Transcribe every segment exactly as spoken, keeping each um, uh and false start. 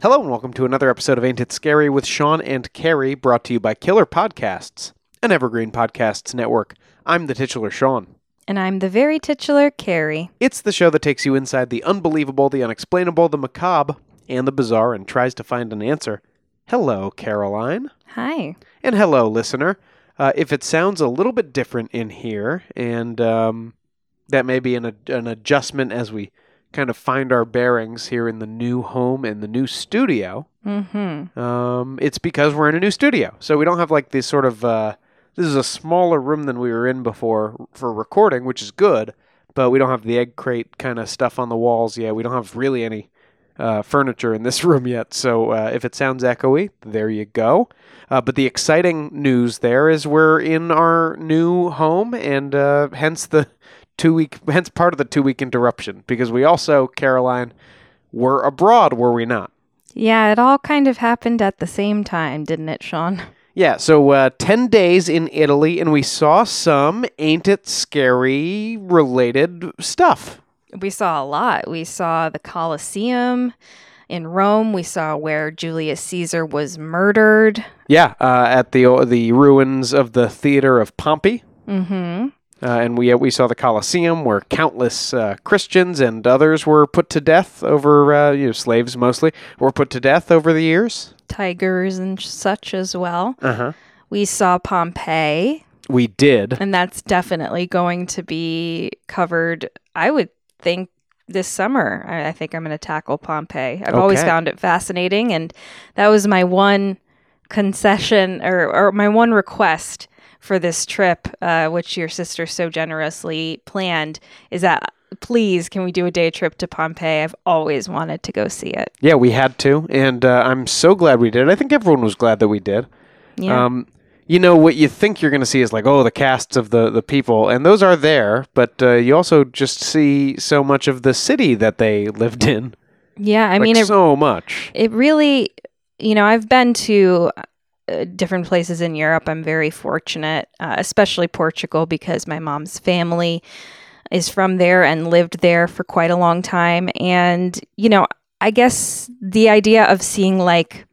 Hello and welcome to another episode of Ain't It Scary with Sean and Carrie, brought to you by Killer Podcasts, an Evergreen Podcasts network. I'm the titular Sean. And I'm the very titular Carrie. It's the show that takes you inside the unbelievable, the unexplainable, the macabre, and the bizarre and tries to find an answer. Hello, Caroline. Hi. And hello, listener. Uh, if it sounds a little bit different in here, and um, that may be an, an adjustment as we kind of find our bearings here in the new home and the new studio, Mm-hmm. um, it's because we're in a new studio. So we don't have like this sort of, uh, this is a smaller room than we were in before for recording, which is good, but we don't have the egg crate kind of stuff on the walls yet. We don't have really any uh, furniture in this room yet. So uh, if it sounds echoey, there you go. Uh, but the exciting news there is we're in our new home, and uh, hence the two week, hence part of the two week interruption, because we also, Caroline, were abroad, were we not? Yeah, it all kind of happened at the same time, didn't it, Sean? Yeah, so uh, ten days in Italy, and we saw some Ain't It Scary related stuff. We saw a lot. We saw the Colosseum in Rome. We saw where Julius Caesar was murdered. Yeah, uh, at the the ruins of the theater of Pompey. Mm-hmm. Uh, and we uh, we saw the Colosseum, where countless uh, Christians and others were put to death over, uh, you know, slaves mostly, were put to death over the years. Tigers and such as well. Uh-huh. We saw Pompeii. We did. And that's definitely going to be covered, I would think, this summer. I, I think I'm going to tackle Pompeii. I've Okay. always found it fascinating, and that was my one concession or, or my one request for this trip, uh, which your sister so generously planned, is that please, can we do a day trip to Pompeii? I've always wanted to go see it. Yeah, we had to, and uh, I'm so glad we did. I think everyone was glad that we did. Yeah. Um, you know, what you think you're going to see is like, oh, the casts of the, the people, and those are there, but uh, you also just see so much of the city that they lived in. Yeah, I like mean, it, so much. it really, you know, I've been to uh, different places in Europe. I'm very fortunate, uh, especially Portugal, because my mom's family is from there and lived there for quite a long time. And, you know, I guess the idea of seeing like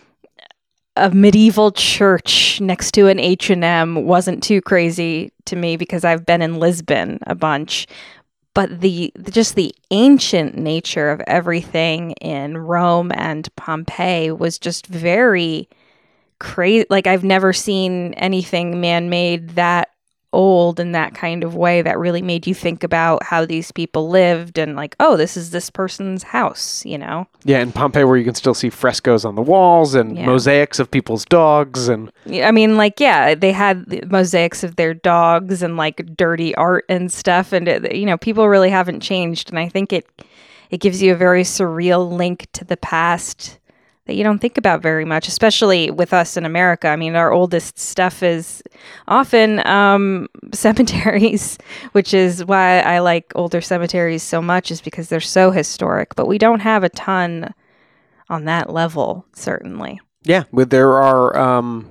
a medieval church next to an H and M wasn't too crazy to me, because I've been in Lisbon a bunch. But the just the ancient nature of everything in Rome and Pompeii was just very crazy. Like, I've never seen anything man-made that old in that kind of way that really made you think about how these people lived and like, oh, this is this person's house, you know? Yeah, in Pompeii, where you can still see frescoes on the walls and Yeah. mosaics of people's dogs. And I mean, like, yeah, they had the mosaics of their dogs and like dirty art and stuff. And, it, you know, people really haven't changed. And I think it it gives you a very surreal link to the past that you don't think about very much, especially with us in America. I mean, our oldest stuff is often um, cemeteries, which is why I like older cemeteries so much, is because they're so historic. But we don't have a ton on that level, certainly. yeah, but there are um,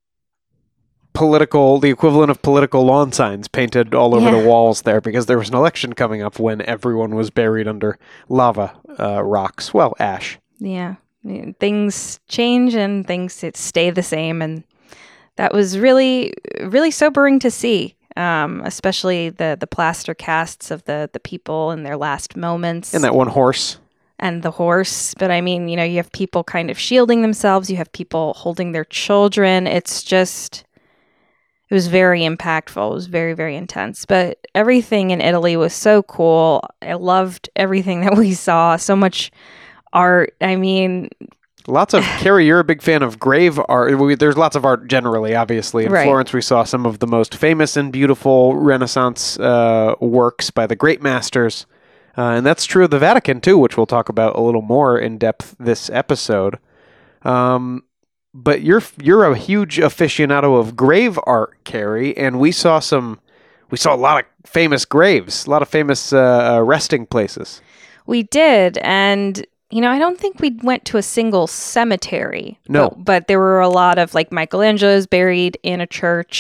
political, the equivalent of political lawn signs painted all over Yeah. the walls there, because there was an election coming up when everyone was buried under lava uh, rocks. Well, ash. Yeah. Things change and things stay the same. And that was really, really sobering to see, um, especially the, the plaster casts of the, the people in their last moments. And that one horse. And the horse. But I mean, you know, you have people kind of shielding themselves. You have people holding their children. It's just, it was very impactful. It was very, very intense. But everything in Italy was so cool. I loved everything that we saw. So much art. I mean, Lots of, Carrie, you're a big fan of grave art. We, there's lots of art generally, obviously. In Right. Florence, we saw some of the most famous and beautiful Renaissance uh, works by the great masters. Uh, and that's true of the Vatican, too, which we'll talk about a little more in depth this episode. Um, but you're you're a huge aficionado of grave art, Carrie, and we saw some, we saw a lot of famous graves, a lot of famous uh, resting places. we did. And you know, I don't think we went to a single cemetery. No. But, but there were a lot of, like, Michelangelo's buried in a church.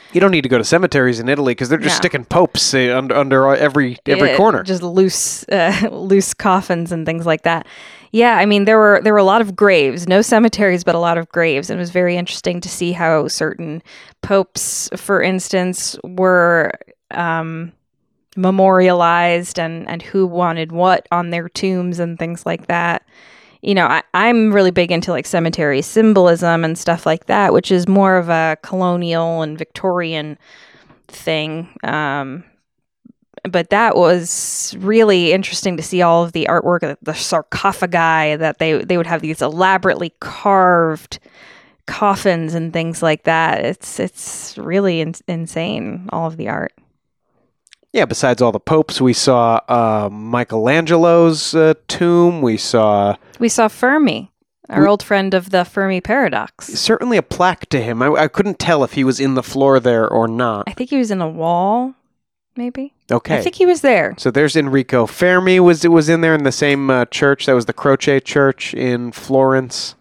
You don't need to go to cemeteries in Italy because they're just No. sticking popes uh, under, under every every It- corner. just loose uh, loose coffins and things like that. Yeah, I mean there were there were a lot of graves, no cemeteries, but a lot of graves, and it was very interesting to see how certain popes, for instance, were um, memorialized and and who wanted what on their tombs and things like that. You know, I, I'm really big into like cemetery symbolism and stuff like that, which is more of a colonial and Victorian thing. Um, but that was really interesting to see all of the artwork, of the sarcophagi that they they would have these elaborately carved coffins and things like that. It's it's really in- insane, all of the art. Yeah, besides all the popes, we saw uh, Michelangelo's uh, tomb. We saw We saw Fermi, our We- old friend of the Fermi paradox. certainly a plaque to him. I, I couldn't tell if he was in the floor there or not. I think he was in a wall, maybe. Okay. I think he was there. So there's Enrico Fermi was was in there in the same uh, church. That was the Croce Church in Florence.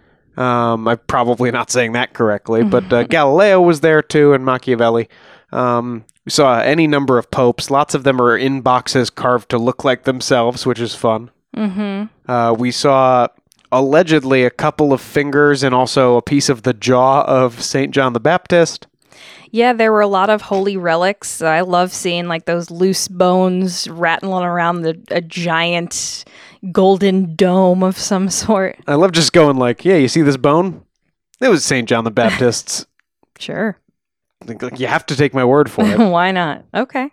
Um, I'm probably not saying that correctly, but uh, Galileo was there too, and Machiavelli. Um, we saw any number of popes. Lots of them are in boxes carved to look like themselves, which is fun. Mm-hmm. Uh, we saw allegedly a couple of fingers and also a piece of the jaw of Saint John the Baptist. Yeah, there were a lot of holy relics. I love seeing like those loose bones rattling around the a giant golden dome of some sort. I love just going like, yeah, you see this bone? It was Saint John the Baptist's. Sure. Like, like, you have to take my word for it. Why not? Okay.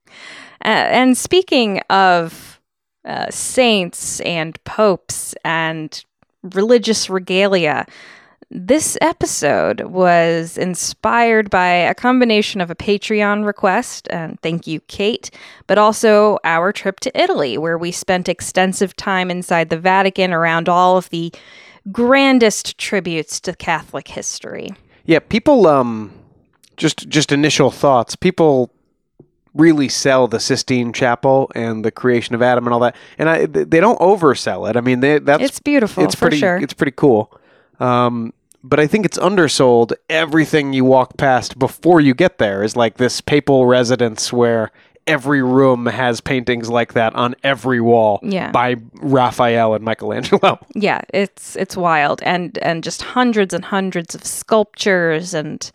Uh, and speaking of uh, saints and popes and religious regalia, this episode was inspired by a combination of a Patreon request, and thank you, Kate, but also our trip to Italy, where we spent extensive time inside the Vatican around all of the grandest tributes to Catholic history. Yeah, people, um, just just initial thoughts. People really sell the Sistine Chapel and the creation of Adam and all that, and I they don't oversell it. I mean, they, that's It's beautiful, it's for pretty sure. it's pretty cool. Um, but I think it's undersold. Everything you walk past before you get there is like this papal residence where every room has paintings like that on every wall Yeah. by Raphael and Michelangelo. Yeah, it's it's wild, and and just hundreds and hundreds of sculptures and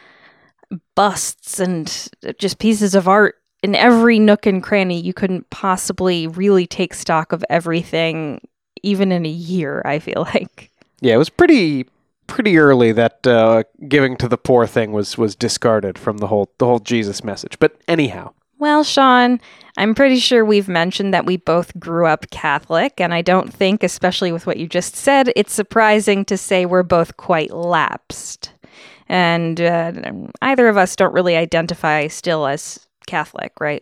busts and just pieces of art in every nook and cranny. You couldn't possibly really take stock of everything, even in a year, I feel like. Yeah, it was pretty pretty early that uh, giving to the poor thing was was discarded from the whole the whole Jesus message. But anyhow, Well, Sean, I'm pretty sure we've mentioned that we both grew up Catholic, and I don't think, especially with what you just said, it's surprising to say we're both quite lapsed. And uh, either of us don't really identify still as Catholic, right?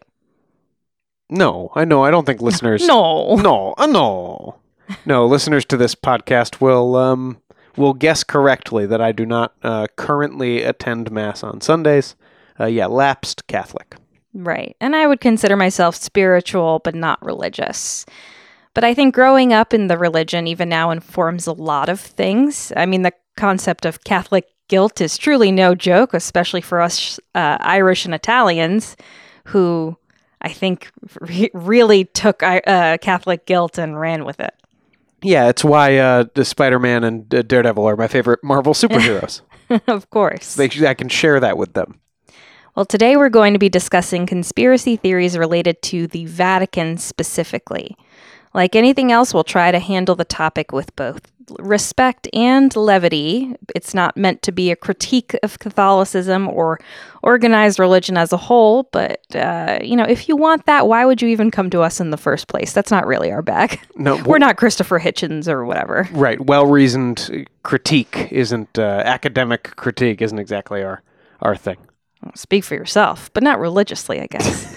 no, I know I don't think listeners No. no, uh, no. No, listeners to this podcast will um will guess correctly that I do not uh, currently attend mass on Sundays. Uh, yeah, lapsed Catholic. Right. And I would consider myself spiritual, but not religious. But I think growing up in the religion, even now, informs a lot of things. I mean, the concept of Catholic guilt is truly no joke, especially for us uh, Irish and Italians, who I think re- really took uh, Catholic guilt and ran with it. Yeah, it's why uh, the Spider-Man and uh, Daredevil are my favorite Marvel superheroes. Of course. they, I can share that with them. Well, today we're going to be discussing conspiracy theories related to the Vatican specifically. Like anything else, we'll try to handle the topic with both respect and levity. It's not meant to be a critique of Catholicism or organized religion as a whole, but, uh, you know, if you want that, why would you even come to us in the first place? That's not really our bag. No, We're not Christopher Hitchens or whatever. Right. Well-reasoned critique isn't, uh, academic critique isn't exactly our, our thing. Speak for yourself, but not religiously, I guess.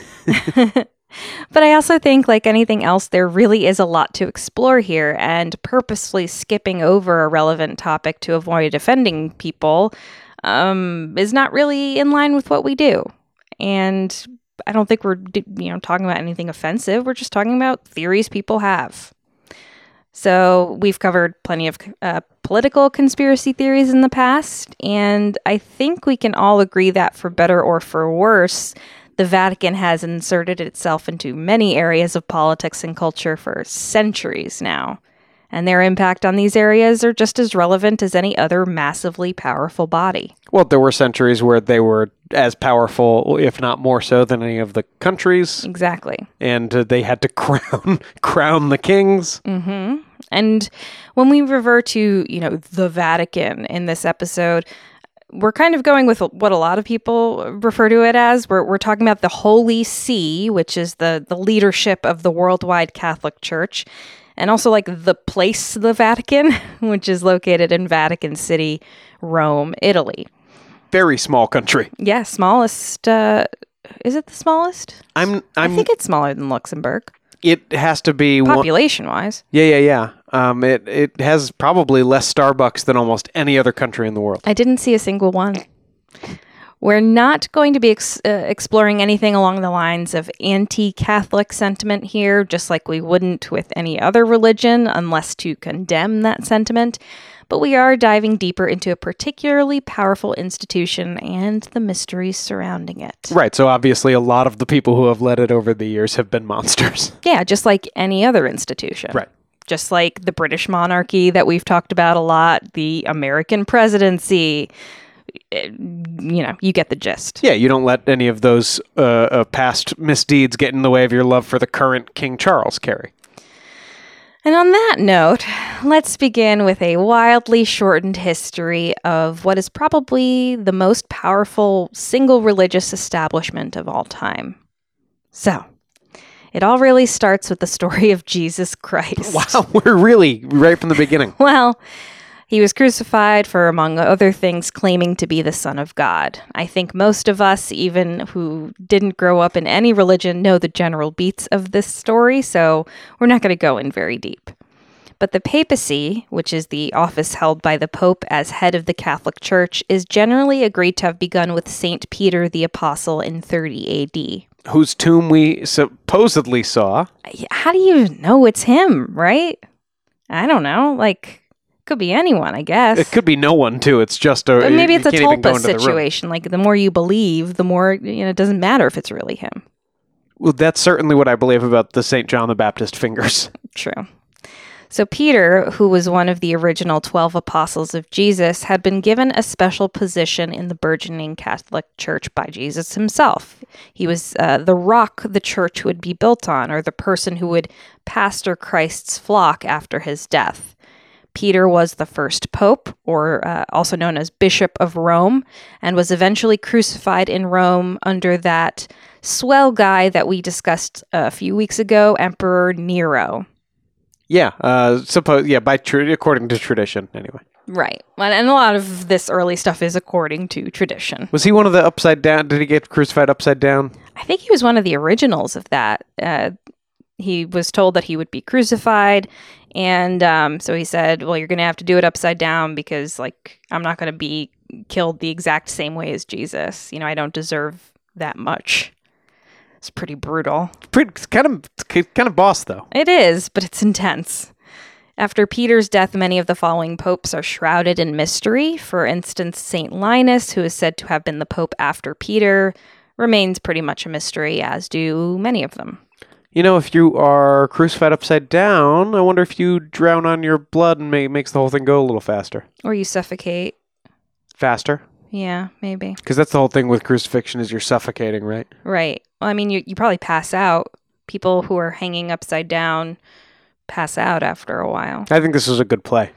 But I also think, like anything else, there really is a lot to explore here, and purposefully skipping over a relevant topic to avoid offending people um, is not really in line with what we do. And I don't think we're, you know, talking about anything offensive. We're just talking about theories people have. So we've covered plenty of uh, political conspiracy theories in the past, and I think we can all agree that for better or for worse, the Vatican has inserted itself into many areas of politics and culture for centuries now. And their impact on these areas are just as relevant as any other massively powerful body. Well, there were centuries where they were as powerful, if not more so, than any of the countries. Exactly. And uh, they had to crown crown the kings. Mm-hmm. And when we refer to, you know, the Vatican in this episode, we're kind of going with what a lot of people refer to it as. We're we're talking about the Holy See, which is the the leadership of the worldwide Catholic Church. And also like the place, the Vatican, which is located in Vatican City, Rome, Italy. Very small country. Yeah, smallest. Uh, is it the smallest? I'm, I'm. I think it's smaller than Luxembourg. It has to be population-wise. One, yeah, yeah, yeah. Um, it it has probably less Starbucks than almost any other country in the world. I didn't see a single one. We're not going to be ex- uh, exploring anything along the lines of anti-Catholic sentiment here, just like we wouldn't with any other religion, unless to condemn that sentiment. But we are diving deeper into a particularly powerful institution and the mysteries surrounding it. Right, so obviously a lot of the people who have led it over the years have been monsters. Yeah, just like any other institution. Right. Just like the British monarchy that we've talked about a lot, the American presidency. You know, you get the gist. Yeah, you don't let any of those uh, uh, past misdeeds get in the way of your love for the current King Charles, Carrie. And on that note, let's begin with a wildly shortened history of what is probably the most powerful single religious establishment of all time. So, it all really starts with the story of Jesus Christ. Wow, we're really right from the beginning. Well, he was crucified for, among other things, claiming to be the Son of God. I think most of us, even who didn't grow up in any religion, know the general beats of this story, so we're not going to go in very deep. But the papacy, which is the office held by the Pope as head of the Catholic Church, is generally agreed to have begun with Saint Peter the Apostle in thirty A D. Whose tomb we supposedly saw. How do you know it's him, right? I don't know, like... Could be anyone, I guess. It could be no one, too. It's just a... But maybe it's a tulpa situation. Like, the more you believe, the more, you know, it doesn't matter if it's really him. Well, that's certainly what I believe about the Saint John the Baptist fingers. True. So Peter, who was one of the original twelve apostles of Jesus, had been given a special position in the burgeoning Catholic Church by Jesus himself. He was uh, the rock the church would be built on, or the person who would pastor Christ's flock after his death. Peter was the first pope, or uh, also known as Bishop of Rome, and was eventually crucified in Rome under that swell guy that we discussed a few weeks ago, Emperor Nero. Yeah, uh, suppose yeah, by tra- according to tradition, anyway. Right, and a lot of this early stuff is according to tradition. Was he one of the upside down? Did he get crucified upside down? I think he was one of the originals of that. Uh, he was told that he would be crucified. And um, so he said, well, you're going to have to do it upside down because, like, I'm not going to be killed the exact same way as Jesus. You know, I don't deserve that much. It's pretty brutal. Pretty, it's kind of, kind of boss, though. It is, but it's intense. After Peter's death, many of the following popes are shrouded in mystery. For instance, Saint Linus, who is said to have been the pope after Peter, remains pretty much a mystery, as do many of them. You know, if you are crucified upside down, I wonder if you drown on your blood and may, makes the whole thing go a little faster. Or you suffocate. Faster? Yeah, maybe. Because that's the whole thing with crucifixion is you're suffocating, right? Right. Well, I mean, you, you probably pass out. People who are hanging upside down pass out after a while. I think this is a good play.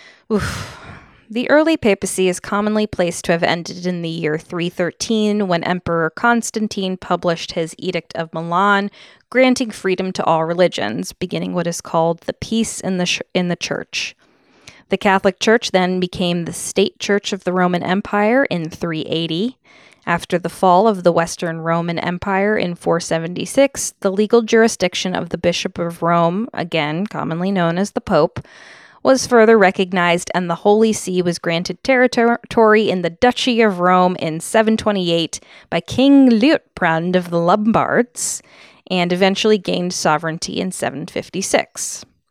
Oof. The early papacy is commonly placed to have ended in the year three thirteen when Emperor Constantine published his Edict of Milan, granting freedom to all religions, beginning what is called the peace in the sh- in the church. The Catholic Church then became the state church of the Roman Empire in three eighty. After the fall of the Western Roman Empire in four seventy-six, the legal jurisdiction of the Bishop of Rome, again commonly known as the Pope, was further recognized, and the Holy See was granted territory in the Duchy of Rome in seven twenty-eight by King Liutprand of the Lombards, and eventually gained sovereignty in seven fifty-six.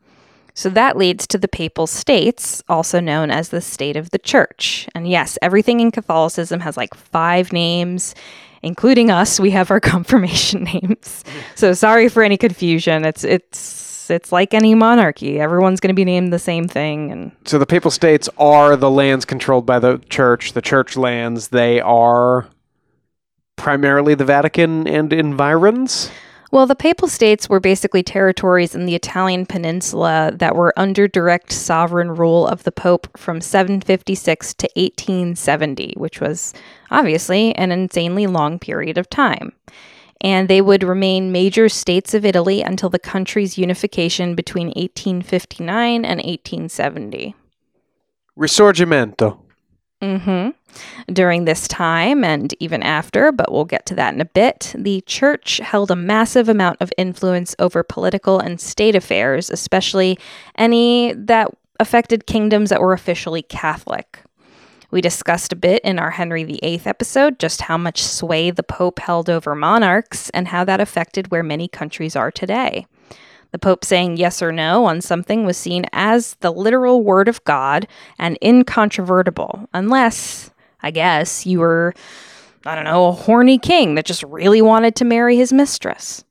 So that leads to the Papal States, also known as the State of the Church. And yes, everything in Catholicism has like five names, including us. We have our confirmation names. So sorry for any confusion. It's it's it's like any monarchy. Everyone's going to be named the same thing. And so the Papal States are the lands controlled by the Church, the Church lands. They are primarily the Vatican and environs. Well, the Papal States were basically territories in the Italian peninsula that were under direct sovereign rule of the Pope from seven fifty-six to eighteen seventy, which was obviously an insanely long period of time. And they would remain major states of Italy until the country's unification between eighteen fifty-nine and eighteen seventy. Risorgimento. Mm-hmm. During this time, and even after, but we'll get to that in a bit, the Church held a massive amount of influence over political and state affairs, especially any that affected kingdoms that were officially Catholic. We discussed a bit in our Henry the Eighth episode just how much sway the Pope held over monarchs and how that affected where many countries are today. The Pope saying yes or no on something was seen as the literal word of God and incontrovertible, unless, I guess, you were, I don't know, a horny king that just really wanted to marry his mistress.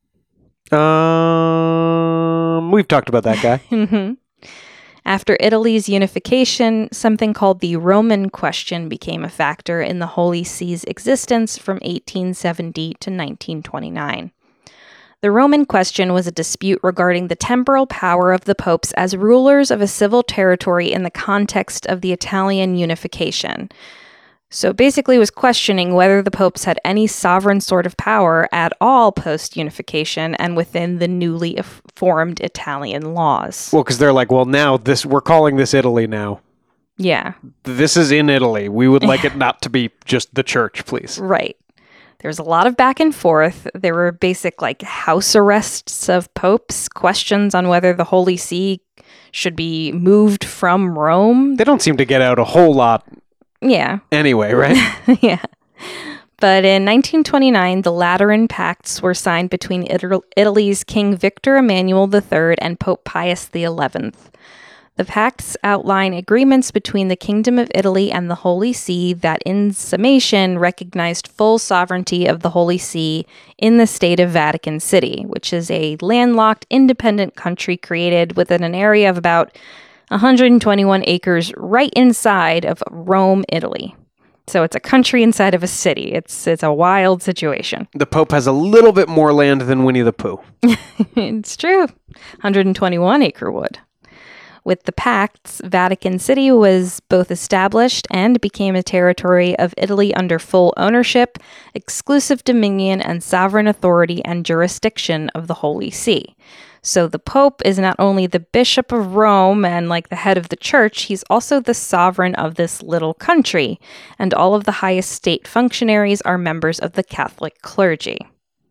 Um, we've talked about that guy. Mm-hmm. After Italy's unification, something called the Roman Question became a factor in the Holy See's existence from eighteen seventy to nineteen twenty-nine. The Roman Question was a dispute regarding the temporal power of the popes as rulers of a civil territory in the context of the Italian unification. So basically it was questioning whether the popes had any sovereign sort of power at all post-unification and within the newly formed Italian laws. Well, because they're like, well, now this we're calling this Italy now. Yeah. This is in Italy. We would like it not to be just the church, please. Right. There was a lot of back and forth. There were basic, like, house arrests of popes, questions on whether the Holy See should be moved from Rome. They don't seem to get out a whole lot Yeah. anyway, right? Yeah. But in nineteen twenty-nine, the Lateran Pacts were signed between Ital- Italy's King Victor Emmanuel the Third and Pope Pius the Eleventh. The pacts outline agreements between the Kingdom of Italy and the Holy See that, in summation, recognized full sovereignty of the Holy See in the state of Vatican City, which is a landlocked, independent country created within an area of about one hundred twenty-one acres right inside of Rome, Italy. So it's a country inside of a city. It's it's a wild situation. The Pope has a little bit more land than Winnie the Pooh. It's true. one hundred twenty-one acre wood. With the pacts, Vatican City was both established and became a territory of Italy under full ownership, exclusive dominion, and sovereign authority and jurisdiction of the Holy See. So the Pope is not only the Bishop of Rome and like the head of the church, he's also the sovereign of this little country, and all of the highest state functionaries are members of the Catholic clergy.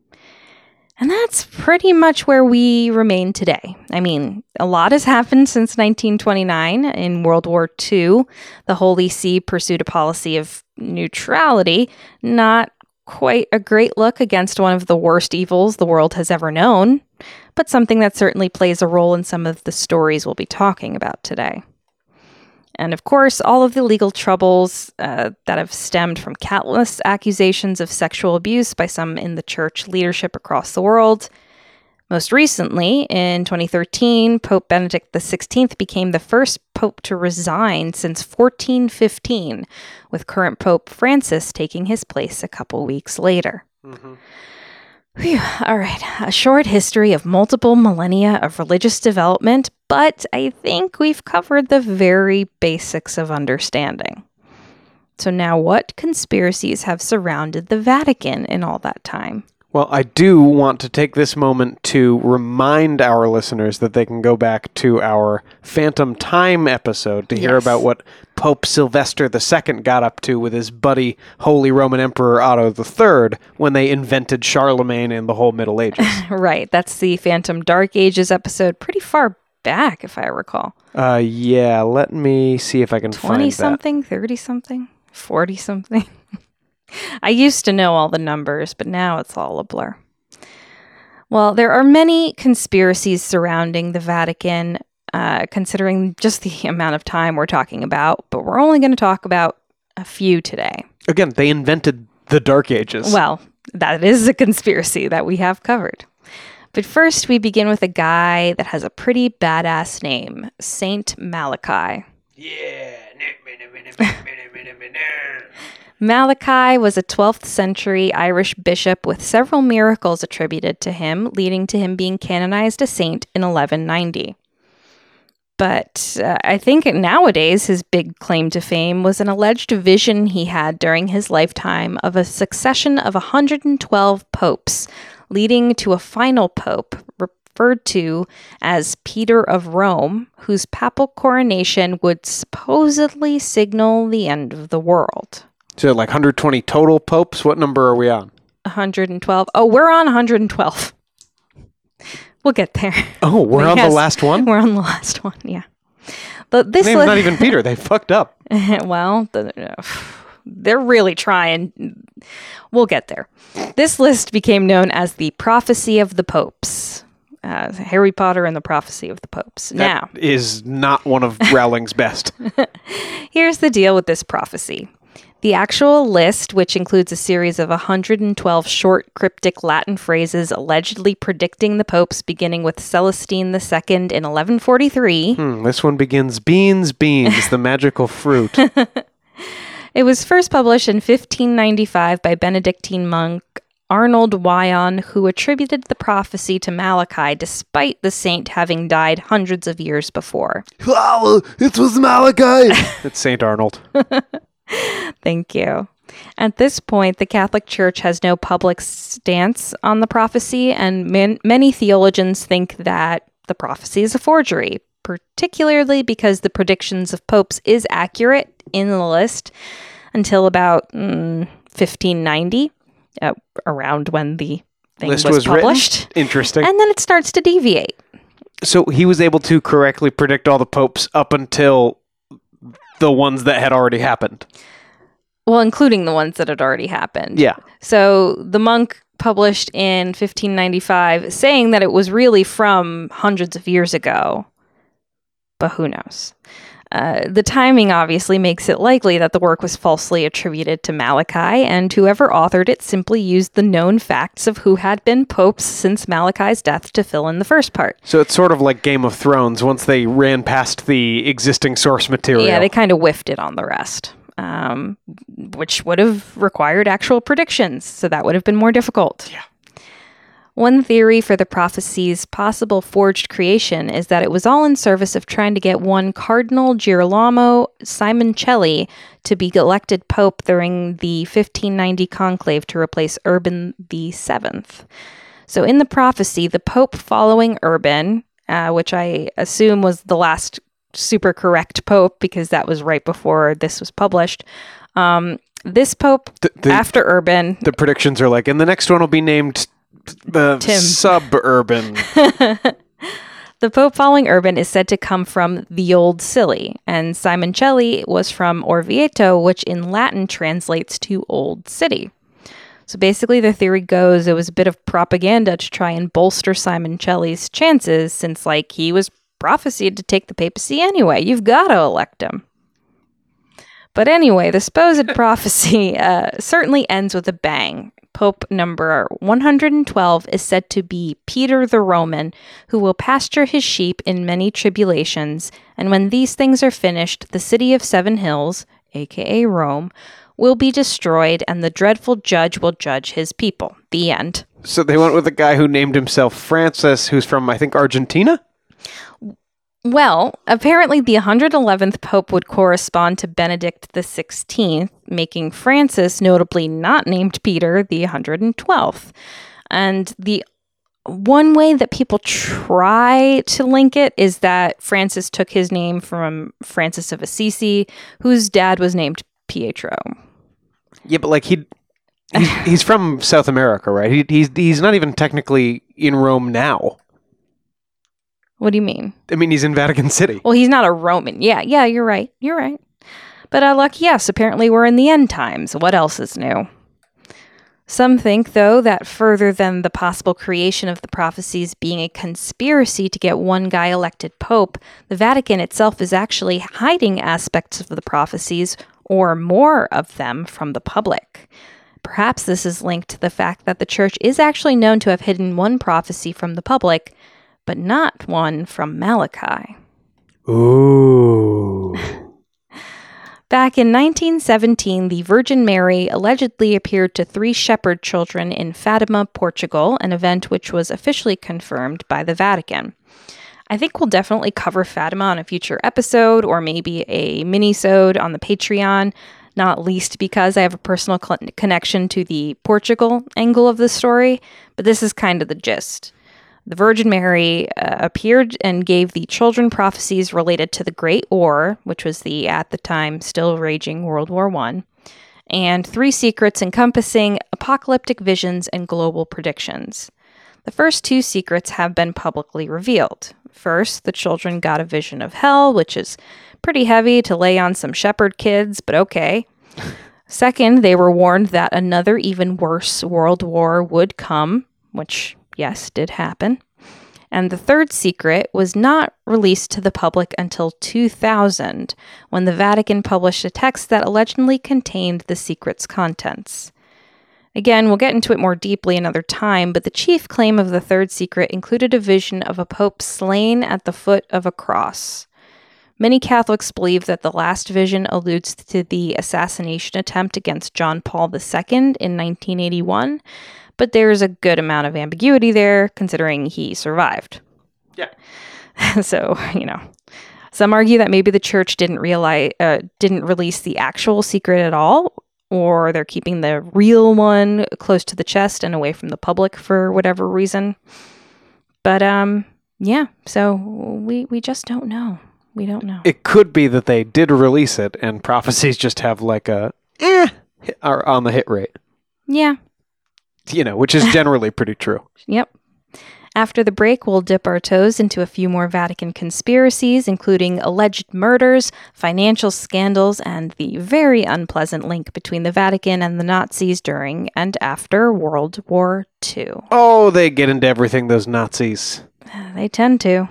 And that's pretty much where we remain today. I mean, a lot has happened since nineteen twenty-nine. In World War Two, the Holy See pursued a policy of neutrality, not quite a great look against one of the worst evils the world has ever known, but something that certainly plays a role in some of the stories we'll be talking about today. And of course, all of the legal troubles uh, that have stemmed from countless accusations of sexual abuse by some in the church leadership across the world. Most recently, in twenty thirteen, Pope Benedict the sixteenth became the first pope to resign since fourteen fifteen, with current Pope Francis taking his place a couple weeks later. Mm-hmm. Whew. All right, a short history of multiple millennia of religious development, but I think we've covered the very basics of understanding. So now, what conspiracies have surrounded the Vatican in all that time? Well, I do want to take this moment to remind our listeners that they can go back to our Phantom Time episode to hear Yes. about what Pope Sylvester the Second got up to with his buddy, Holy Roman Emperor Otto the Third, when they invented Charlemagne in the whole Middle Ages. Right, that's the Phantom Dark Ages episode, pretty far back, if I recall. Uh, yeah, let me see if I can find that. twenty-something, thirty-something, forty-something. I used to know all the numbers, but now it's all a blur. Well, there are many conspiracies surrounding the Vatican, uh, considering just the amount of time we're talking about, but we're only going to talk about a few today. Again, they invented the Dark Ages. Well, that is a conspiracy that we have covered. But first, we begin with a guy that has a pretty badass name, Saint Malachi. Yeah. Malachi was a twelfth century Irish bishop with several miracles attributed to him, leading to him being canonized a saint in eleven ninety. But uh, I think nowadays his big claim to fame was an alleged vision he had during his lifetime of a succession of one hundred twelve popes, leading to a final pope referred to as Peter of Rome, whose papal coronation would supposedly signal the end of the world. So like one hundred twenty total popes? What number are we on? one hundred twelve. Oh, we're on one hundred twelve. We'll get there. Oh, we're But on yes, the last one? We're on the last one, yeah. But this Name's li- not even Peter. They fucked up. well, the, uh, they're really trying. We'll get there. This list became known as the Prophecy of the Popes. Uh, Harry Potter and the Prophecy of the Popes. Now, That is not one of Rowling's best. here's the deal with this prophecy. The actual list, which includes a series of one hundred twelve short cryptic Latin phrases allegedly predicting the popes, beginning with Celestine the Second in eleven forty-three. Hmm, this one begins beans, beans, the magical fruit. It was first published in fifteen ninety-five by Benedictine monk Arnold Wyon, who attributed the prophecy to Malachi despite the saint having died hundreds of years before. Oh, it was Malachi! It's Saint Arnold. Thank you. At this point, the Catholic Church has no public stance on the prophecy, and man- many theologians think that the prophecy is a forgery, particularly because the predictions of popes is accurate in the list until about mm, fifteen ninety, uh, around when the thing List was, was published. written? Interesting. And then it starts to deviate. So he was able to correctly predict all the popes up until the ones that had already happened. Well, including the ones that had already happened. Yeah. So the monk published in fifteen ninety-five saying that it was really from hundreds of years ago. But who knows? Uh, the timing obviously makes it likely that the work was falsely attributed to Malachi, and whoever authored it simply used the known facts of who had been popes since Malachi's death to fill in the first part. So it's sort of like Game of Thrones once they ran past the existing source material. Yeah, they kind of whiffed it on the rest, um, which would have required actual predictions, so that would have been more difficult. Yeah. One theory for the prophecy's possible forged creation is that it was all in service of trying to get one Cardinal Girolamo Simoncelli to be elected pope during the fifteen ninety conclave to replace Urban the Seventh. So in the prophecy, the pope following Urban, uh, which I assume was the last super correct pope because that was right before this was published, um, this pope The, the, after Urban... the predictions are like, and the next one will be named uh, Tim. Suburban. The pope following Urban is said to come from the Old Scilly, and Simoncelli was from Orvieto, which in Latin translates to Old City. So basically the theory goes it was a bit of propaganda to try and bolster Simoncelli's chances, since like he was prophesied to take the papacy anyway. You've got to elect him. But anyway, the supposed prophecy uh, certainly ends with a bang. Pope number one hundred twelve is said to be Peter the Roman, who will pasture his sheep in many tribulations, and when these things are finished, the city of Seven Hills, aka Rome, will be destroyed, and the dreadful judge will judge his people. The end. So they went with a guy who named himself Francis, who's from, I think, Argentina? Well, apparently the one hundred eleventh pope would correspond to Benedict the sixteenth, making Francis notably not named Peter the one hundred twelfth. And the one way that people try to link it is that Francis took his name from Francis of Assisi, whose dad was named Pietro. Yeah, but like he, he's, he's from South America, right? He, he's he's not even technically in Rome now. What do you mean? I mean, he's in Vatican City. Well, he's not a Roman. Yeah, yeah, you're right. You're right. But uh, luck, yes, apparently we're in the end times. What else is new? Some think, though, that further than the possible creation of the prophecies being a conspiracy to get one guy elected pope, the Vatican itself is actually hiding aspects of the prophecies, or more of them, from the public. Perhaps this is linked to the fact that the church is actually known to have hidden one prophecy from the public, but not one from Malachi. Ooh. Back in nineteen seventeen, the Virgin Mary allegedly appeared to three shepherd children in Fatima, Portugal, an event which was officially confirmed by the Vatican. I think we'll definitely cover Fatima on a future episode, or maybe a mini-sode on the Patreon, not least because I have a personal cl- connection to the Portugal angle of the story, but this is kind of the gist. The Virgin Mary uh, appeared and gave the children prophecies related to the Great War, which was the, at the time, still raging World War One, and three secrets encompassing apocalyptic visions and global predictions. The first two secrets have been publicly revealed. First, the children got a vision of hell, which is pretty heavy to lay on some shepherd kids, but okay. Second, they were warned that another even worse world war would come, which, yes, did happen. And the third secret was not released to the public until two thousand, when the Vatican published a text that allegedly contained the secret's contents. Again, we'll get into it more deeply another time, but the chief claim of the third secret included a vision of a pope slain at the foot of a cross. Many Catholics believe that the last vision alludes to the assassination attempt against John Paul the Second in nineteen eighty-one, but there's a good amount of ambiguity there, considering he survived. Yeah. So, you know, some argue that maybe the church didn't realize, uh, didn't release the actual secret at all, or they're keeping the real one close to the chest and away from the public for whatever reason. But, um, yeah, so we, we just don't know. We don't know. It could be that they did release it and prophecies just have like a eh hit- are on the hit rate. Yeah. You know, which is generally pretty true. Yep. After the break, we'll dip our toes into a few more Vatican conspiracies, including alleged murders, financial scandals, and the very unpleasant link between the Vatican and the Nazis during and after World War Two. Oh, they get into everything, those Nazis. They tend to.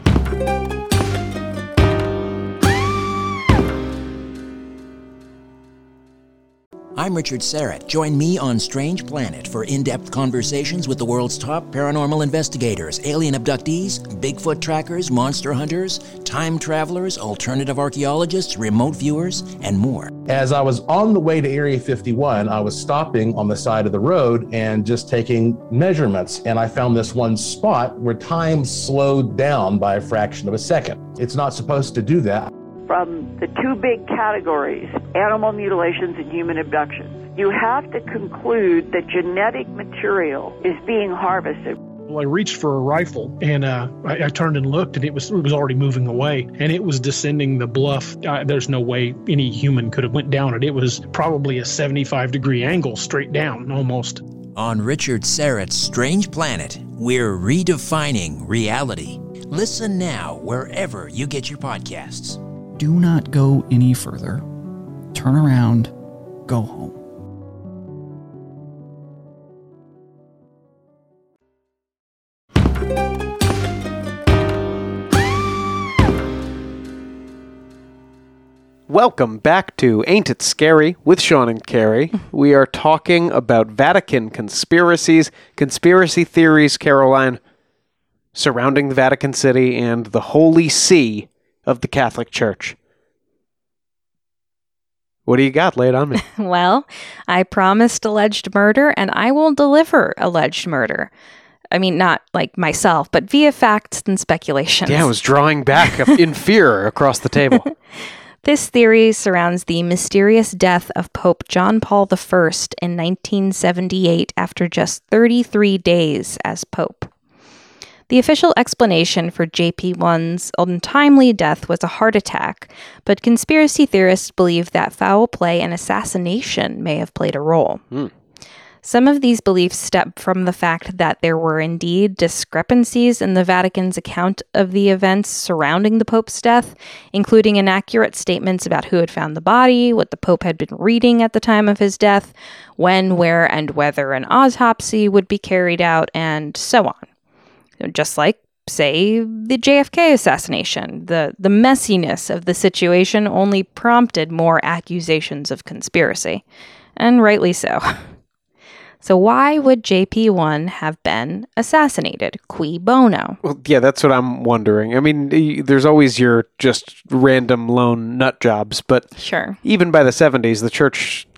I'm Richard Serrett. Join me on Strange Planet for in-depth conversations with the world's top paranormal investigators, alien abductees, Bigfoot trackers, monster hunters, time travelers, alternative archaeologists, remote viewers, and more. As I was on the way to Area fifty-one, I was stopping on the side of the road and just taking measurements. And I found this one spot where time slowed down by a fraction of a second. It's not supposed to do that. From the two big categories, animal mutilations and human abductions, you have to conclude that genetic material is being harvested. Well, I reached for a rifle, and uh, I, I turned and looked, and it was it was already moving away, and it was descending the bluff. Uh, there's no way any human could have went down it. It was probably a seventy-five degree angle straight down, almost. On Richard Serrett's Strange Planet, we're redefining reality. Listen now wherever you get your podcasts. Do not go any further. Turn around. Go home. Welcome back to Ain't It Scary with Sean and Carrie. We are talking about Vatican conspiracies, conspiracy theories, Caroline, surrounding the Vatican City and the Holy See of the Catholic Church. What do you got? Lay it on me. Well, I promised alleged murder, and I will deliver alleged murder. I mean, not like myself, but via facts and speculations. Yeah, I was drawing back in fear across the table. This theory surrounds the mysterious death of Pope John Paul the First in nineteen seventy-eight after just thirty-three days as Pope. The official explanation for J P one's untimely death was a heart attack, but conspiracy theorists believe that foul play and assassination may have played a role. Mm. Some of these beliefs stem from the fact that there were indeed discrepancies in the Vatican's account of the events surrounding the Pope's death, including inaccurate statements about who had found the body, what the Pope had been reading at the time of his death, when, where, and whether an autopsy would be carried out, and so on. Just like, say, the J F K assassination. The, the messiness of the situation only prompted more accusations of conspiracy, and rightly so. So why would J P one have been assassinated? Cui bono? Well, yeah, that's what I'm wondering. I mean, y- there's always your just random lone nut jobs, but Sure. even by the seventies, the church,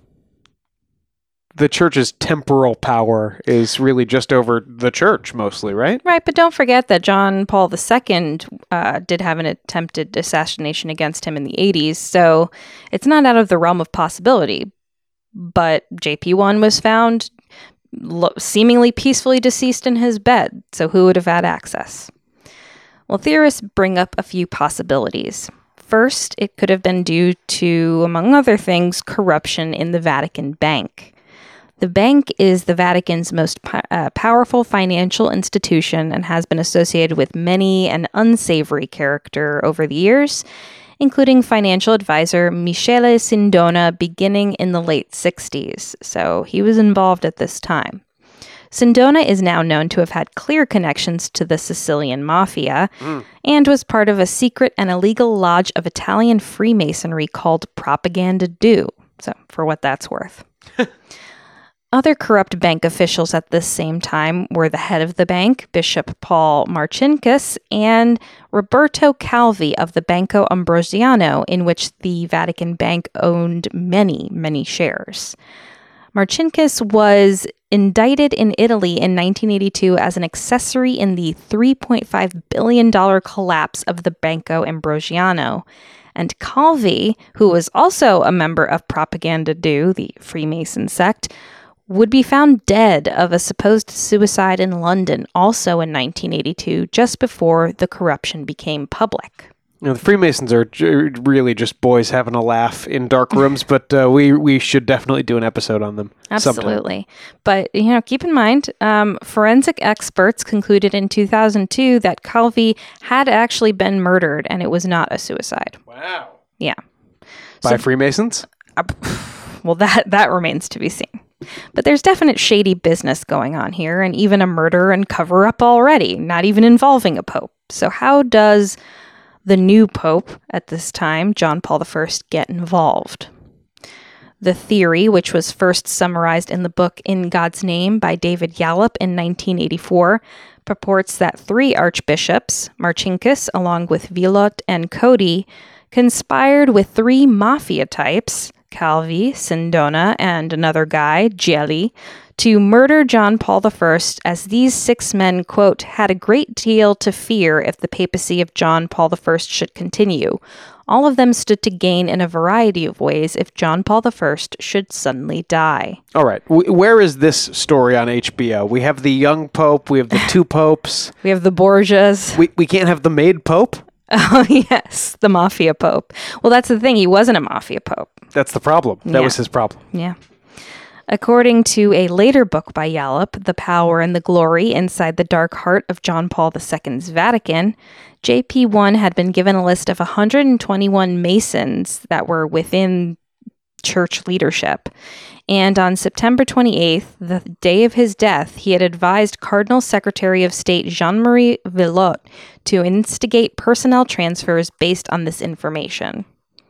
the church's temporal power is really just over the church mostly, right? Right, but don't forget that John Paul the Second uh, did have an attempted assassination against him in the eighties, so it's not out of the realm of possibility. But J P one was found lo- seemingly peacefully deceased in his bed, so who would have had access? Well, theorists bring up a few possibilities. First, it could have been due to, among other things, corruption in the Vatican Bank. The bank is the Vatican's most po- uh, powerful financial institution and has been associated with many an unsavory character over the years, including financial advisor Michele Sindona beginning in the late sixties. So he was involved at this time. Sindona is now known to have had clear connections to the Sicilian mafia mm. and was part of a secret and illegal lodge of Italian Freemasonry called Propaganda Due. So for what that's worth. Other corrupt bank officials at this same time were the head of the bank, Bishop Paul Marcinkus, and Roberto Calvi of the Banco Ambrosiano, in which the Vatican Bank owned many, many shares. Marcinkus was indicted in Italy in nineteen eighty-two as an accessory in the three point five billion dollars collapse of the Banco Ambrosiano. And Calvi, who was also a member of Propaganda Due, the Freemason sect, would be found dead of a supposed suicide in London, also in nineteen eighty-two, just before the corruption became public. You know, the Freemasons are j- really just boys having a laugh in dark rooms, but uh, we we should definitely do an episode on them. Absolutely. Sometime. But, you know, keep in mind, um, forensic experts concluded in two thousand two that Calvi had actually been murdered, and it was not a suicide. Wow. Yeah. By So, Freemasons? Uh, well, that, that remains to be seen. But there's definite shady business going on here, and even a murder and cover-up already, not even involving a pope. So how does the new pope at this time, John Paul the First, get involved? The theory, which was first summarized in the book In God's Name by David Yallop in nineteen eighty-four, purports that three archbishops, Marcinkus along with Villot and Cody, conspired with three mafia types, Calvi, Sindona, and another guy, Gelli, to murder John Paul the First, as these six men, quote, had a great deal to fear if the papacy of John Paul the First should continue. All of them stood to gain in a variety of ways if John Paul the First should suddenly die. All right. W- where is this story on H B O? We have the young pope. We have the two popes. We have the Borgias. We we can't have the maid pope? Oh, yes, the mafia pope. Well, that's the thing. He wasn't a mafia pope. That's the problem. That Yeah. was his problem. Yeah. According to a later book by Yallop, The Power and the Glory Inside the Dark Heart of John Paul the Second's Vatican, J P one had been given a list of one hundred twenty-one Masons that were within church leadership. And on September twenty-eighth, the day of his death, he had advised Cardinal Secretary of State Jean-Marie Villot to instigate personnel transfers based on this information.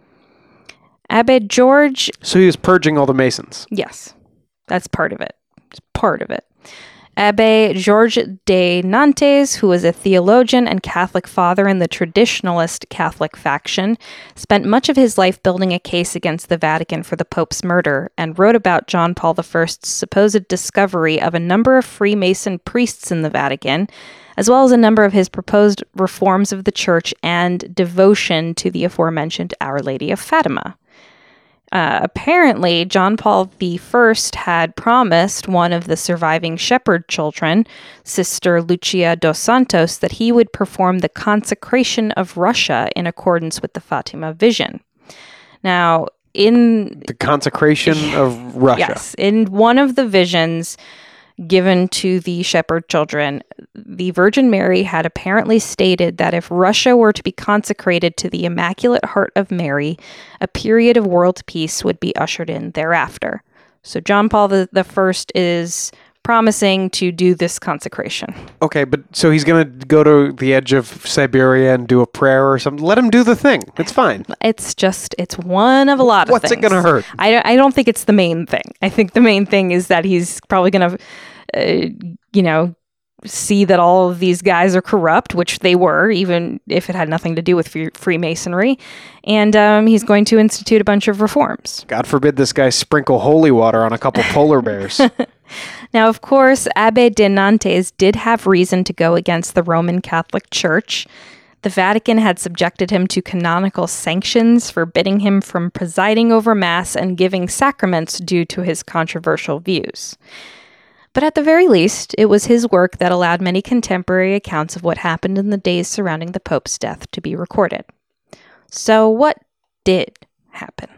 Abbe George... So he was purging all the Masons. Yes, that's part of it. It's part of it. Abbe Georges de Nantes, who was a theologian and Catholic father in the traditionalist Catholic faction, spent much of his life building a case against the Vatican for the Pope's murder and wrote about John Paul the First's supposed discovery of a number of Freemason priests in the Vatican, as well as a number of his proposed reforms of the Church and devotion to the aforementioned Our Lady of Fatima. Uh, apparently, John Paul the First had promised one of the surviving shepherd children, Sister Lucia dos Santos, that he would perform the consecration of Russia in accordance with the Fatima vision. Now, in The consecration of Russia. Yes, in one of the visions given to the shepherd children, the Virgin Mary had apparently stated that if Russia were to be consecrated to the Immaculate Heart of Mary, a period of world peace would be ushered in thereafter. So John Paul the, the First is promising to do this consecration. Okay, but so he's going to go to the edge of Siberia and do a prayer or something. Let him do the thing. It's fine. It's just, it's one of a lot of What's things. it going to hurt? I don't, I don't think it's the main thing. I think the main thing is that he's probably going to, uh, you know, see that all of these guys are corrupt, which they were, even if it had nothing to do with Free- Freemasonry. And um, he's going to institute a bunch of reforms. God forbid this guy sprinkle holy water on a couple polar bears. Now, of course, Abbe de Nantes did have reason to go against the Roman Catholic Church. The Vatican had subjected him to canonical sanctions, forbidding him from presiding over Mass and giving sacraments due to his controversial views. But at the very least, it was his work that allowed many contemporary accounts of what happened in the days surrounding the Pope's death to be recorded. So what did happen?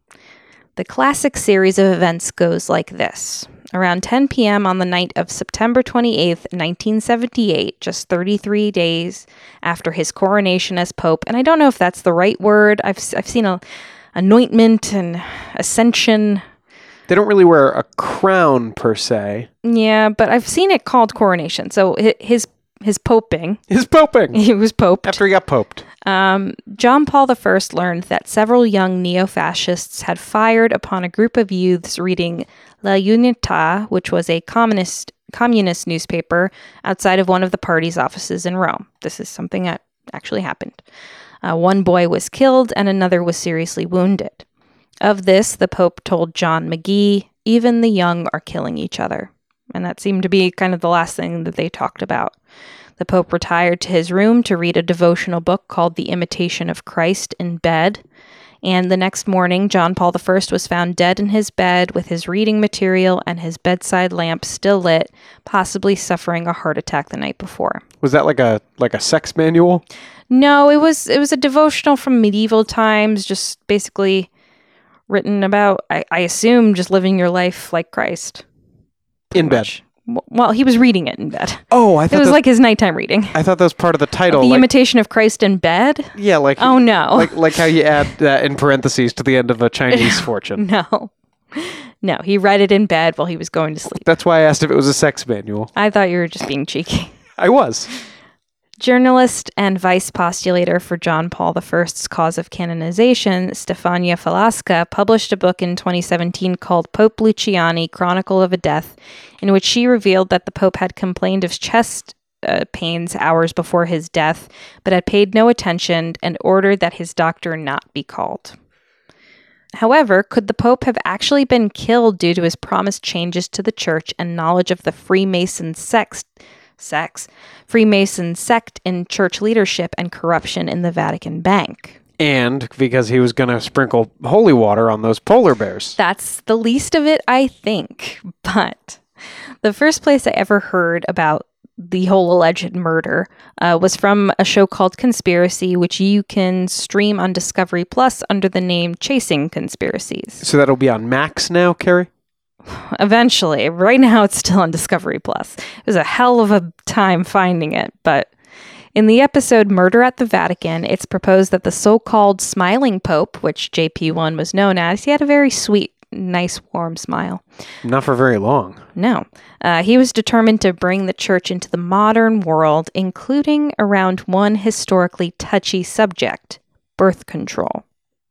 The classic series of events goes like this. Around ten p.m. on the night of September twenty-eighth, nineteen seventy-eight, just thirty-three days after his coronation as Pope, and I don't know if that's the right word. I've I've seen a anointment and ascension. They don't really wear a crown per se. Yeah, but I've seen it called coronation. So hi- his his poping. His poping. He was poped. After he got poped. Um, John Paul the First learned that several young neo-fascists had fired upon a group of youths reading La Unità, which was a communist communist newspaper outside of one of the party's offices in Rome. This is something that actually happened. Uh, one boy was killed and another was seriously wounded. Of this, the Pope told John Magee, even the young are killing each other. And that seemed to be kind of the last thing that they talked about. The Pope retired to his room to read a devotional book called The Imitation of Christ in bed. And the next morning, John Paul the First was found dead in his bed with his reading material and his bedside lamp still lit, possibly suffering a heart attack the night before. Was that like a like a sex manual? No, it was it was a devotional from medieval times, just basically written about, I, I assume, just living your life like Christ. In bed. Much. Well, he was reading it in bed. Oh, I It thought was that, like his nighttime reading. I thought that was part of the title. The like, Imitation of Christ in bed? yeah, like Oh, no. like like how you add that in parentheses to the end of a Chinese fortune. No. No, he read it in bed while he was going to sleep. That's why I asked if it was a sex manual. I thought you were just being cheeky. I was. Journalist and vice postulator for John Paul the First's cause of canonization, Stefania Falasca, published a book in twenty seventeen called Pope Luciani, Chronicle of a Death, in which she revealed that the Pope had complained of chest uh, pains hours before his death, but had paid no attention and ordered that his doctor not be called. However, could the Pope have actually been killed due to his promised changes to the Church and knowledge of the Freemason sex, sex, Freemason sect in Church leadership and corruption in the Vatican Bank? And because he was going to sprinkle holy water on those polar bears. That's the least of it, I think. But the first place I ever heard about the whole alleged murder uh, was from a show called Conspiracy, which you can stream on Discovery Plus under the name Chasing Conspiracies. So that'll be on Max now, Carrie? Eventually. Right now it's still on Discovery Plus. It was a hell of a time finding it, but in the episode Murder at the Vatican, it's proposed that the so-called smiling Pope, which J P one was known as, he had a very sweet, nice, warm smile. Not for very long. No. Uh, he was determined to bring the church into the modern world, including around one historically touchy subject, birth control.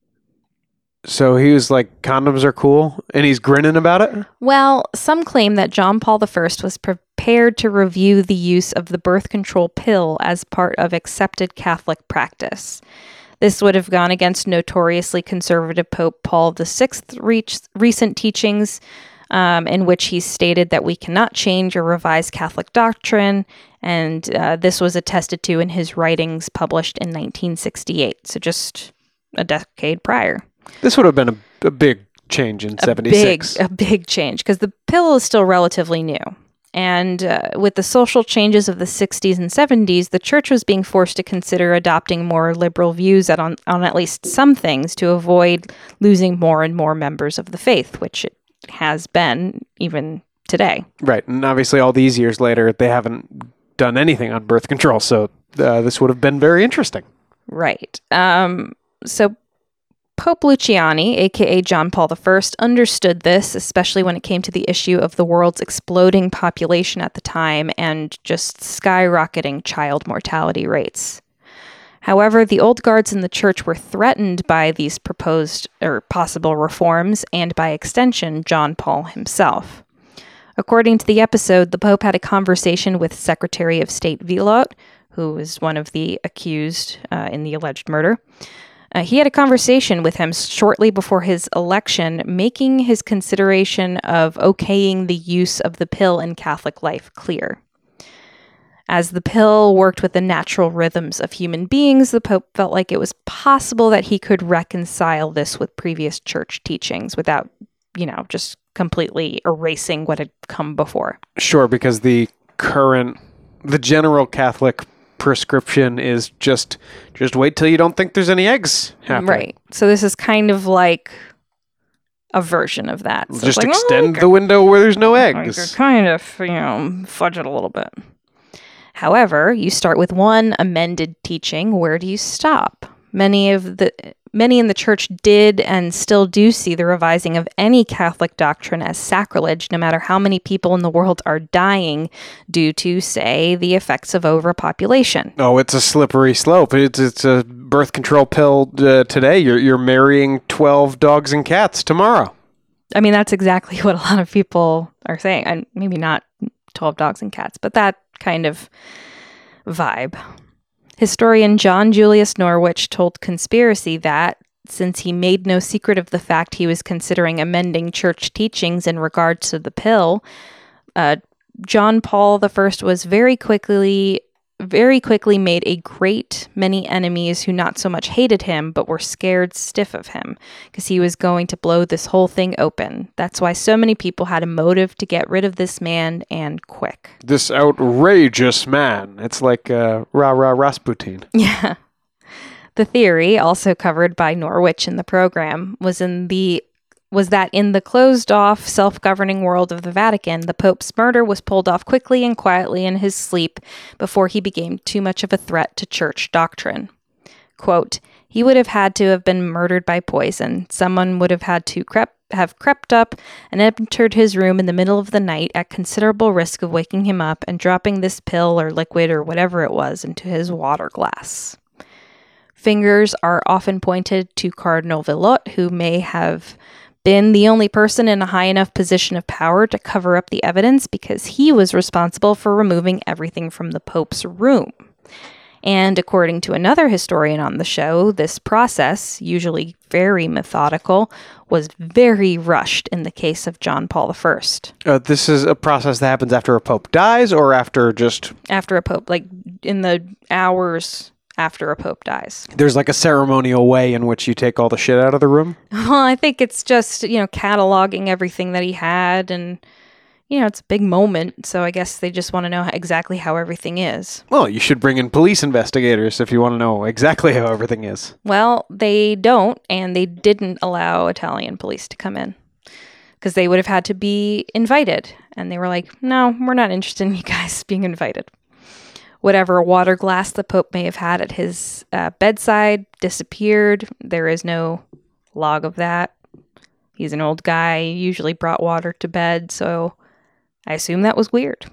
So he was like, condoms are cool, and he's grinning about it? Well, some claim that John Paul the First was prepared to review the use of the birth control pill as part of accepted Catholic practice. This would have gone against notoriously conservative Pope Paul the Sixth's reach, recent teachings, um, in which he stated that we cannot change or revise Catholic doctrine, and uh, this was attested to in his writings published in nineteen sixty-eight, so just a decade prior. This would have been a, a big change in seventy-six. A big, a big change, because the pill is still relatively new. And uh, with the social changes of the sixties and seventies, the church was being forced to consider adopting more liberal views at on, on at least some things to avoid losing more and more members of the faith, which it has been even today. Right. And obviously all these years later, they haven't done anything on birth control. So uh, this would have been very interesting. Right. Um, so Pope Luciani, a k a. John Paul the First, understood this, especially when it came to the issue of the world's exploding population at the time and just skyrocketing child mortality rates. However, the old guards in the church were threatened by these proposed or possible reforms and, by extension, John Paul himself. According to the episode, the Pope had a conversation with Secretary of State Villot, who was one of the accused uh, in the alleged murder. Uh, he had a conversation with him shortly before his election, making his consideration of okaying the use of the pill in Catholic life clear. As the pill worked with the natural rhythms of human beings, the Pope felt like it was possible that he could reconcile this with previous church teachings without, you know, just completely erasing what had come before. Sure, because the current, the general Catholic prescription is just just wait till you don't think there's any eggs happening. Right. So this is kind of like a version of that. So just it's like, extend oh, okay. the window where there's no Like eggs. you're kind of, you know, fudge it a little bit. However, you start with one amended teaching. Where do you stop? Many of the many in the church did and still do see the revising of any Catholic doctrine as sacrilege, no matter how many people in the world are dying due to, say, the effects of overpopulation. Oh, it's a slippery slope. It's it's a birth control pill uh, today. You're you're marrying twelve dogs and cats tomorrow. I mean, that's exactly what a lot of people are saying, and maybe not twelve dogs and cats, but that kind of vibe. Historian John Julius Norwich told Conspiracy that, since he made no secret of the fact he was considering amending church teachings in regard to the pill, uh, John Paul the First was very quickly, very quickly made a great many enemies who not so much hated him, but were scared stiff of him, because he was going to blow this whole thing open. That's why so many people had a motive to get rid of this man, and quick. This outrageous man. It's like uh, rah rah Rasputin. Yeah. The theory, also covered by Norwich in the program, was in the was that in the closed-off, self-governing world of the Vatican, the Pope's murder was pulled off quickly and quietly in his sleep before he became too much of a threat to church doctrine. Quote, he would have had to have been murdered by poison. Someone would have had to crep- have crept up and entered his room in the middle of the night at considerable risk of waking him up and dropping this pill or liquid or whatever it was into his water glass. Fingers are often pointed to Cardinal Villot, who may have been the only person in a high enough position of power to cover up the evidence because he was responsible for removing everything from the Pope's room. And according to another historian on the show, this process, usually very methodical, was very rushed in the case of John Paul the First. Uh, this is a process that happens after a pope dies or after just... After a pope, like in the hours after a pope dies. There's like a ceremonial way in which you take all the shit out of the room? Well, I think it's just, you know, cataloging everything that he had, and, you know, it's a big moment, so I guess they just want to know exactly how everything is. Well, you should bring in police investigators if you want to know exactly how everything is. Well, they don't, and they didn't allow Italian police to come in, because they would have had to be invited, and they were like, no, we're not interested in you guys being invited. Whatever water glass the Pope may have had at his uh, bedside disappeared. There is no log of that. He's an old guy, usually brought water to bed, so I assume that was weird.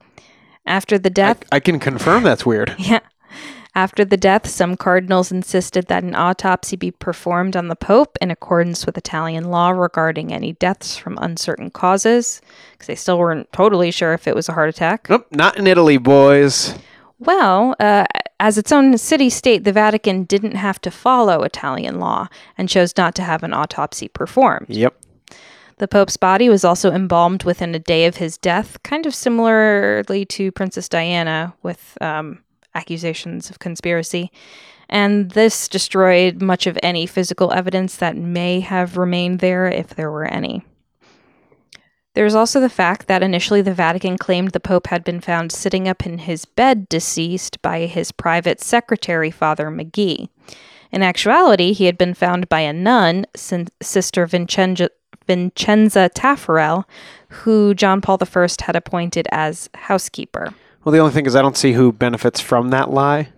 After the death... I, I can confirm that's weird. Yeah. After the death, some cardinals insisted that an autopsy be performed on the Pope in accordance with Italian law regarding any deaths from uncertain causes, because they still weren't totally sure if it was a heart attack. Nope, not in Italy, boys. Well, uh, as its own city-state, the Vatican didn't have to follow Italian law and chose not to have an autopsy performed. Yep. The Pope's body was also embalmed within a day of his death, kind of similarly to Princess Diana, with um, accusations of conspiracy. And this destroyed much of any physical evidence that may have remained there, if there were any. There's also the fact that initially the Vatican claimed the Pope had been found sitting up in his bed deceased by his private secretary, Father McGee. In actuality, he had been found by a nun, Sister Vincenza, Vincenza Taffarel, who John Paul the First had appointed as housekeeper. Well, the only thing is I don't see who benefits from that lie.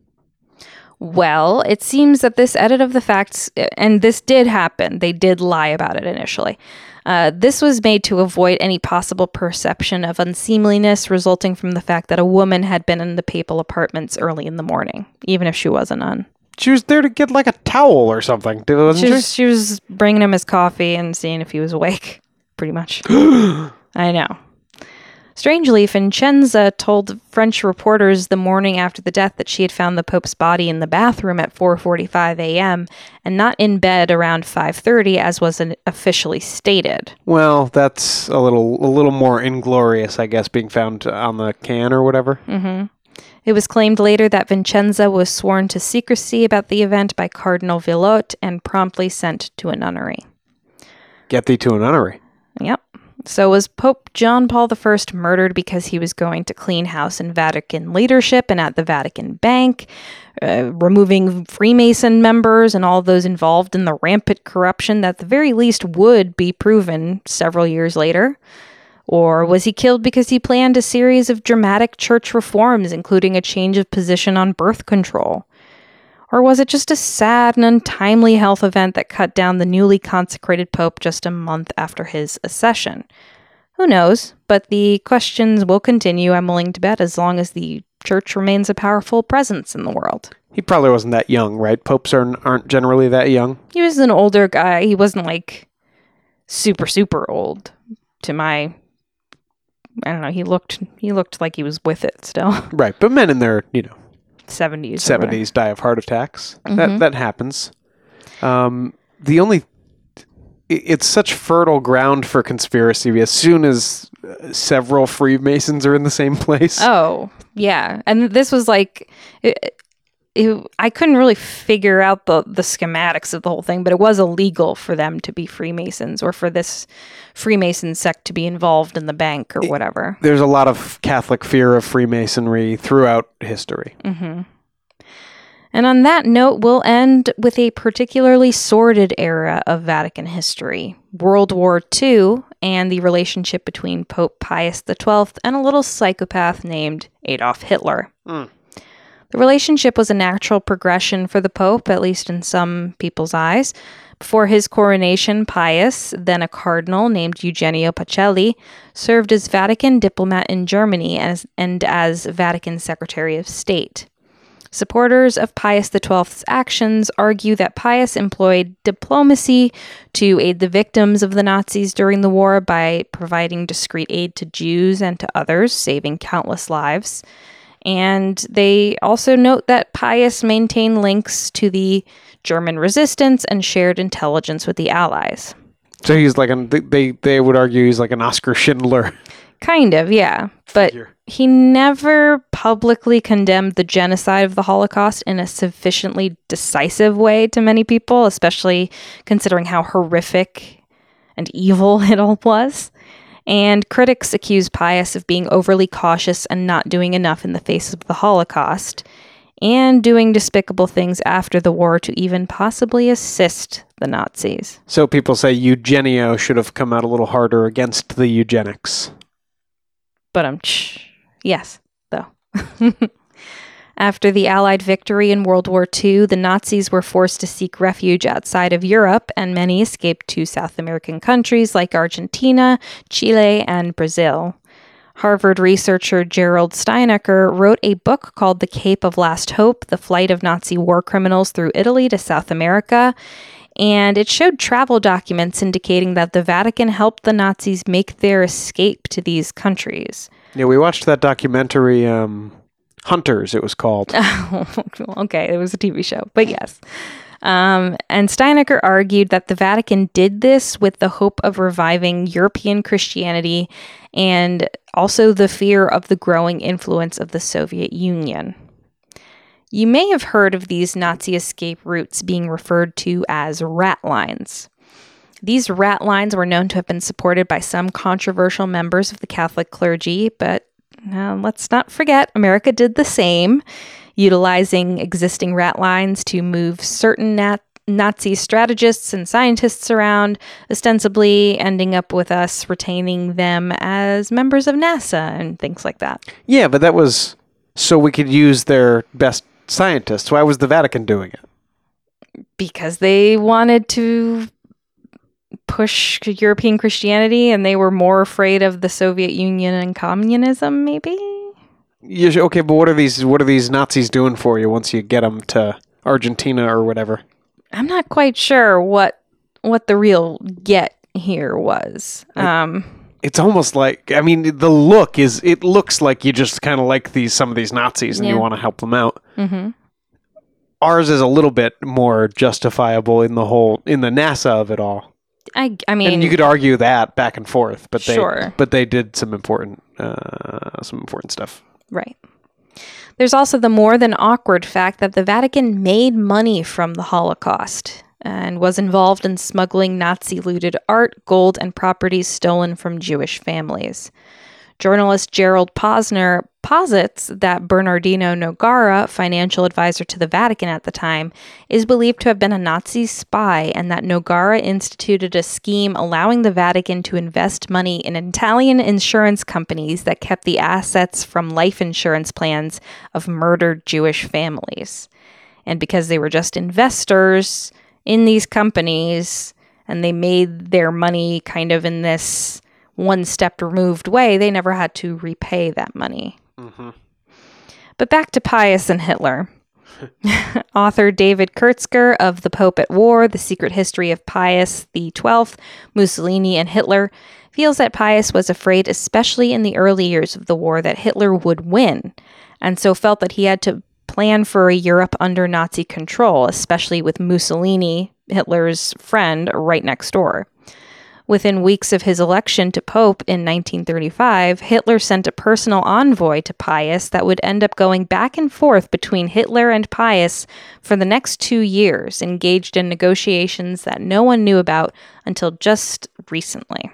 Well, it seems that this edit of the facts, and this did happen, they did lie about it initially. Uh, this was made to avoid any possible perception of unseemliness resulting from the fact that a woman had been in the papal apartments early in the morning, even if she was a nun. She was there to get like a towel or something, wasn't she? She was, she was bringing him his coffee and seeing if he was awake, pretty much. I know. Strangely, Vincenza told French reporters the morning after the death that she had found the Pope's body in the bathroom at four forty-five a.m. and not in bed around five thirty, as was officially stated. Well, that's a little a little more inglorious, I guess, being found on the can or whatever. Mm-hmm. It was claimed later that Vincenza was sworn to secrecy about the event by Cardinal Villot and promptly sent to a nunnery. Get thee to a nunnery. Yep. So was Pope John Paul the First murdered because he was going to clean house in Vatican leadership and at the Vatican Bank, uh, removing Freemason members and all those involved in the rampant corruption that at the very least would be proven several years later? Or was he killed because he planned a series of dramatic church reforms, including a change of position on birth control? Or was it just a sad and untimely health event that cut down the newly consecrated pope just a month after his accession? Who knows? But the questions will continue, I'm willing to bet, as long as the church remains a powerful presence in the world. He probably wasn't that young, right? Popes aren't, aren't generally that young. He was an older guy. He wasn't, like, super, super old to my... I don't know. He looked he looked like he was with it still. Right. But men in their, you know... seventies. seventies die of heart attacks. Mm-hmm. That that happens. Um, the only... It's such fertile ground for conspiracy as soon as several Freemasons are in the same place. Oh, yeah. And this was like... It, it, I couldn't really figure out the, the schematics of the whole thing, but it was illegal for them to be Freemasons or for this Freemason sect to be involved in the bank or whatever. There's a lot of Catholic fear of Freemasonry throughout history. Mm-hmm. And on that note, we'll end with a particularly sordid era of Vatican history, World War Two, and the relationship between Pope Pius the Twelfth and a little psychopath named Adolf Hitler. Mm. The relationship was a natural progression for the Pope, at least in some people's eyes. Before his coronation, Pius, then a cardinal named Eugenio Pacelli, served as Vatican diplomat in Germany as, and as Vatican Secretary of State. Supporters of Pius the Twelfth's actions argue that Pius employed diplomacy to aid the victims of the Nazis during the war by providing discreet aid to Jews and to others, saving countless lives. And they also note that Pius maintained links to the German resistance and shared intelligence with the Allies. So he's like, an, they, they would argue he's like an Oskar Schindler. Kind of, yeah. But figure. He never publicly condemned the genocide of the Holocaust in a sufficiently decisive way to many people, especially considering how horrific and evil it all was. And critics accuse Pius of being overly cautious and not doing enough in the face of the Holocaust, and doing despicable things after the war to even possibly assist the Nazis. So people say Eugenio should have come out a little harder against the eugenics. But um, shh. Yes, though. After the Allied victory in World War Two, the Nazis were forced to seek refuge outside of Europe, and many escaped to South American countries like Argentina, Chile, and Brazil. Harvard researcher Gerald Steinecker wrote a book called The Cape of Last Hope, The Flight of Nazi War Criminals Through Italy to South America, and it showed travel documents indicating that the Vatican helped the Nazis make their escape to these countries. Yeah, we watched that documentary, um, Hunters, it was called. Okay, it was a T V show, but yes. Um, and Steinecker argued that the Vatican did this with the hope of reviving European Christianity and also the fear of the growing influence of the Soviet Union. You may have heard of these Nazi escape routes being referred to as rat lines. These rat lines were known to have been supported by some controversial members of the Catholic clergy, but uh, let's not forget, America did the same, utilizing existing rat lines to move certain nat- Nazi strategists and scientists around, ostensibly ending up with us retaining them as members of NASA and things like that. Yeah, but that was so we could use their best scientists. Why was the Vatican doing it? Because they wanted to push European Christianity, and they were more afraid of the Soviet Union and communism, maybe? Yeah, okay, but what are these what are these Nazis doing for you once you get them to Argentina or whatever? I'm not quite sure what what the real get here was. Um, it's almost like, I mean, the look is, it looks like you just kind of like these some of these Nazis and Yeah. you want to help them out. mm-hmm. Ours is a little bit more justifiable in the whole, in the NASA of it all. I, I mean, And you could argue that back and forth, but they, Sure. but they did some important, uh, some important stuff. right. There's also the more than awkward fact that the Vatican made money from the Holocaust and was involved in smuggling Nazi-looted art, gold, and properties stolen from Jewish families. Journalist Gerald Posner posits that Bernardino Nogara, financial advisor to the Vatican at the time, is believed to have been a Nazi spy, and that Nogara instituted a scheme allowing the Vatican to invest money in Italian insurance companies that kept the assets from life insurance plans of murdered Jewish families. And because they were just investors in these companies, and they made their money kind of in this one step removed way, they never had to repay that money. Mm-hmm. But back to Pius and Hitler. Author David Kurtzker of The Pope at War, The Secret History of Pius the Twelfth, Mussolini, and Hitler feels that Pius was afraid, especially in the early years of the war, that Hitler would win, and so felt that he had to plan for a Europe under Nazi control, especially with Mussolini, Hitler's friend, right next door. Within weeks of his election to Pope in nineteen thirty-five, Hitler sent a personal envoy to Pius that would end up going back and forth between Hitler and Pius for the next two years, engaged in negotiations that no one knew about until just recently.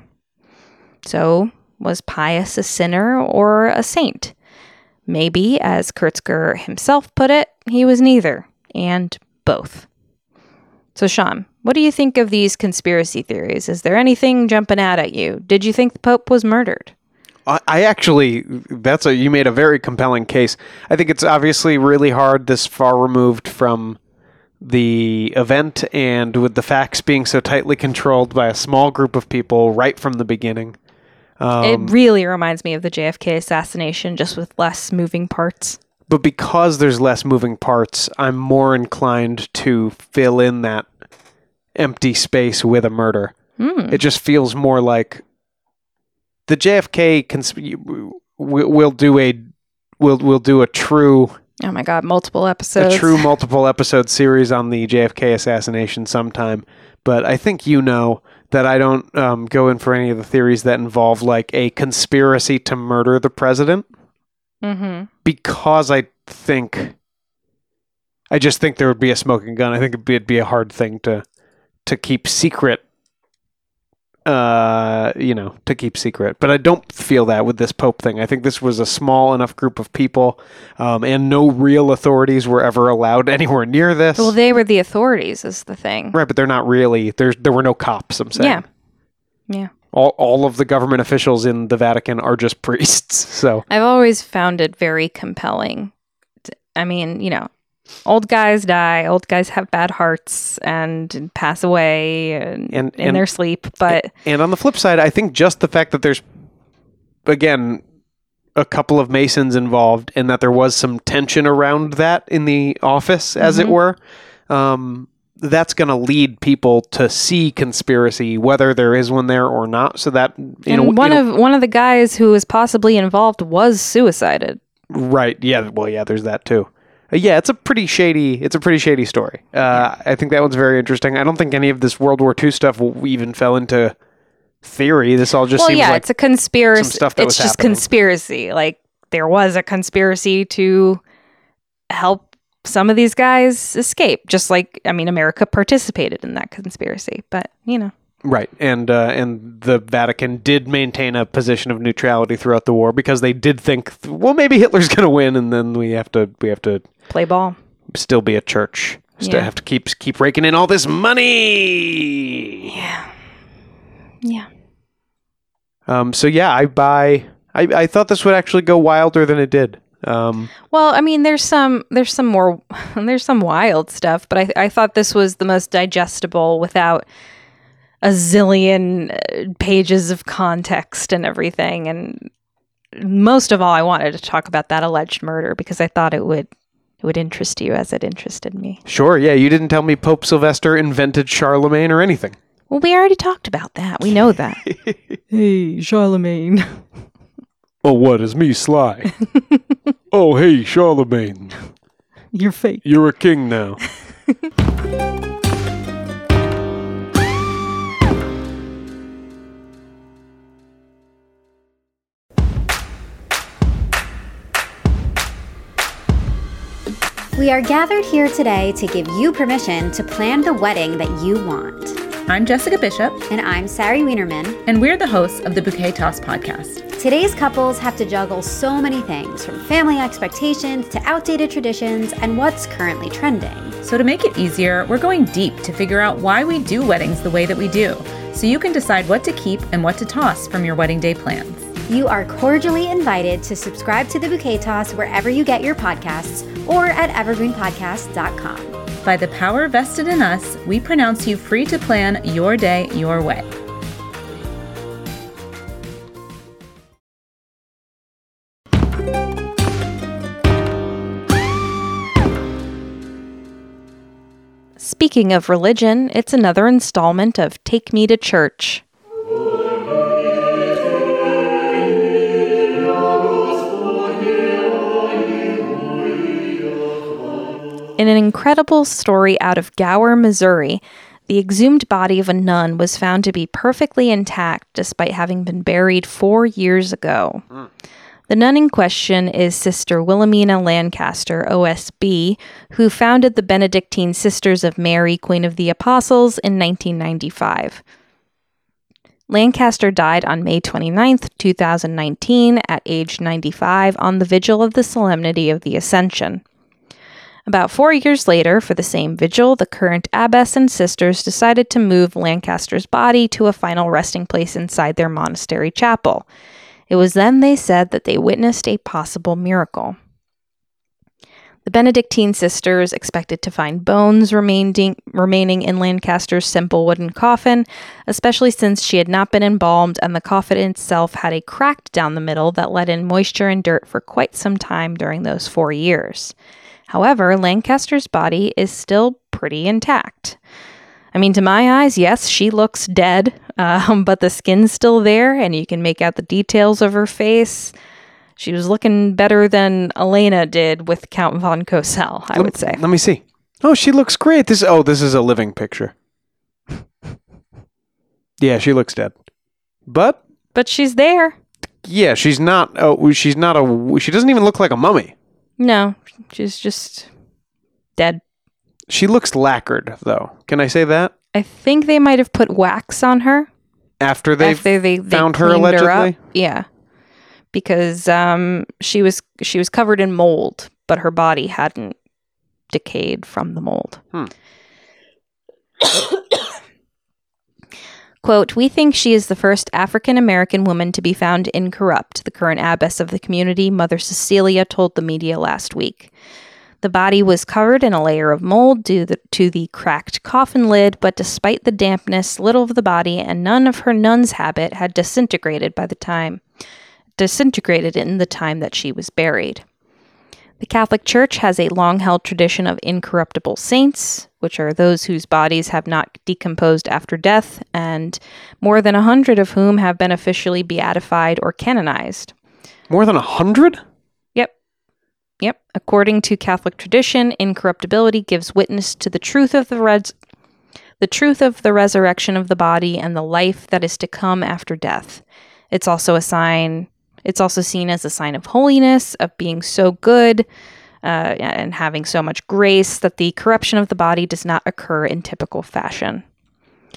So, was Pius a sinner or a saint? Maybe, as Kurtzker himself put it, he was neither, and both. So, Sean, what do you think of these conspiracy theories? Is there anything jumping out at you? Did you think the Pope was murdered? I, I actually, that's a, you made a very compelling case. I think it's obviously really hard this far removed from the event and with the facts being so tightly controlled by a small group of people right from the beginning. Um, It really reminds me of the J F K assassination, just with less moving parts. But because there's less moving parts, I'm more inclined to fill in that empty space with a murder. Mm. It just feels more like the J F K cons- we'll do a we'll we'll do a true Oh my God, multiple episodes. a true multiple episode series on the J F K assassination sometime. But I think you know that I don't um, go in for any of the theories that involve like a conspiracy to murder the president. Mm-hmm. Because I think, I just think there would be a smoking gun. I think it'd be, it'd be a hard thing to to keep secret. Uh, you know, to keep secret. But I don't feel that with this Pope thing. I think this was a small enough group of people, um, and no real authorities were ever allowed anywhere near this. Well, they were the authorities, is the thing. Right, but they're not really. There's there were no cops. I'm saying. Yeah. Yeah. All all of the government officials in the Vatican are just priests. So I've always found it very compelling. I mean, you know, old guys die, old guys have bad hearts and pass away and, And- in and- their sleep, but And on the flip side, I think just the fact that there's, again, a couple of Masons involved and that there was some tension around that in the office, as Mm-hmm. it were, um, that's going to lead people to see conspiracy, whether there is one there or not. So that, you and know, one you know- of one of the guys who was possibly involved was suicided. right. Yeah. Well, yeah, there's that too. Uh, yeah, it's a pretty shady. It's a pretty shady story. Uh, I think that one's very interesting. I don't think any of this World War Two stuff will even fell into theory. This all just Well, seems yeah, like it's a conspiracy. some stuff that It's was just happening. conspiracy. Like there was a conspiracy to help some of these guys escape. Just like, I mean, America participated in that conspiracy, but you know. Right, and uh, and the Vatican did maintain a position of neutrality throughout the war because they did think, well, maybe Hitler's going to win, and then we have to we have to Play ball. still be a church. Still Yeah. have to keep keep raking in all this money. Yeah. Yeah. Um. So yeah, I buy. I I thought this would actually go wilder than it did. Um. Well, I mean, there's some there's some more there's some wild stuff, but I I thought this was the most digestible without a zillion uh, pages of context and everything. And most of all, I wanted to talk about that alleged murder because I thought it would it would interest you as it interested me. Sure. Yeah. You didn't tell me Pope Sylvester invented Charlemagne or anything. Well, we already talked about that. We know that. Hey, Charlemagne. Oh, what is me, Sly? Oh, hey, Charlemagne. You're fake. You're a king now. We are gathered here today to give you permission to plan the wedding that you want. I'm Jessica Bishop. And I'm Sari Wienerman. And we're the hosts of the Bouquet Toss podcast. Today's couples have to juggle so many things, from family expectations to outdated traditions and what's currently trending. So to make it easier, we're going deep to figure out why we do weddings the way that we do, so you can decide what to keep and what to toss from your wedding day plans. You are cordially invited to subscribe to the Bouquet Toss wherever you get your podcasts or at evergreen podcast dot com. By the power vested in us, we pronounce you free to plan your day your way. Speaking of religion, it's another installment of Take Me to Church. In an incredible story out of Gower, Missouri, the exhumed body of a nun was found to be perfectly intact despite having been buried four years ago. Mm. The nun in question is Sister Wilhelmina Lancaster, O S B, who founded the Benedictine Sisters of Mary, Queen of the Apostles, in nineteen ninety-five. Lancaster died on May twenty-ninth, two thousand nineteen, at age ninety-five, on the vigil of the Solemnity of the Ascension. About four years later, for the same vigil, the current abbess and sisters decided to move Lancaster's body to a final resting place inside their monastery chapel. It was then they said that they witnessed a possible miracle. The Benedictine sisters expected to find bones remaining, remaining in Lancaster's simple wooden coffin, especially since she had not been embalmed and the coffin itself had a crack down the middle that let in moisture and dirt for quite some time during those four years. However, Lancaster's body is still pretty intact. I mean, to my eyes, yes, she looks dead, um, but the skin's still there, and you can make out the details of her face. She was looking better than Elena did with Count von Cosel, I let, would say. Let me see. Oh, she looks great. This oh, this is a living picture. Yeah, she looks dead, but but she's there. Yeah, she's not. Oh, she's not a. She doesn't even look like a mummy. No, she's just dead. She looks lacquered, though. Can I say that? I think they might have put wax on her after they after they, they found her cleaned allegedly. Her up. Yeah, because um, she was she was covered in mold, but her body hadn't decayed from the mold. Hmm. Quote, "We think she is the first African-American woman to be found incorrupt," the current abbess of the community, Mother Cecilia, told the media last week. The body was covered in a layer of mold due to the cracked coffin lid, but despite the dampness, little of the body and none of her nun's habit had disintegrated by the time, disintegrated in the time that she was buried. The Catholic Church has a long-held tradition of incorruptible saints, which are those whose bodies have not decomposed after death, and more than a hundred of whom have been officially beatified or canonized. More than a hundred? Yep. Yep. According to Catholic tradition, incorruptibility gives witness to the truth of the res- the truth of the resurrection of the body and the life that is to come after death. It's also a sign It's also seen as a sign of holiness, of being so good uh, and having so much grace that the corruption of the body does not occur in typical fashion.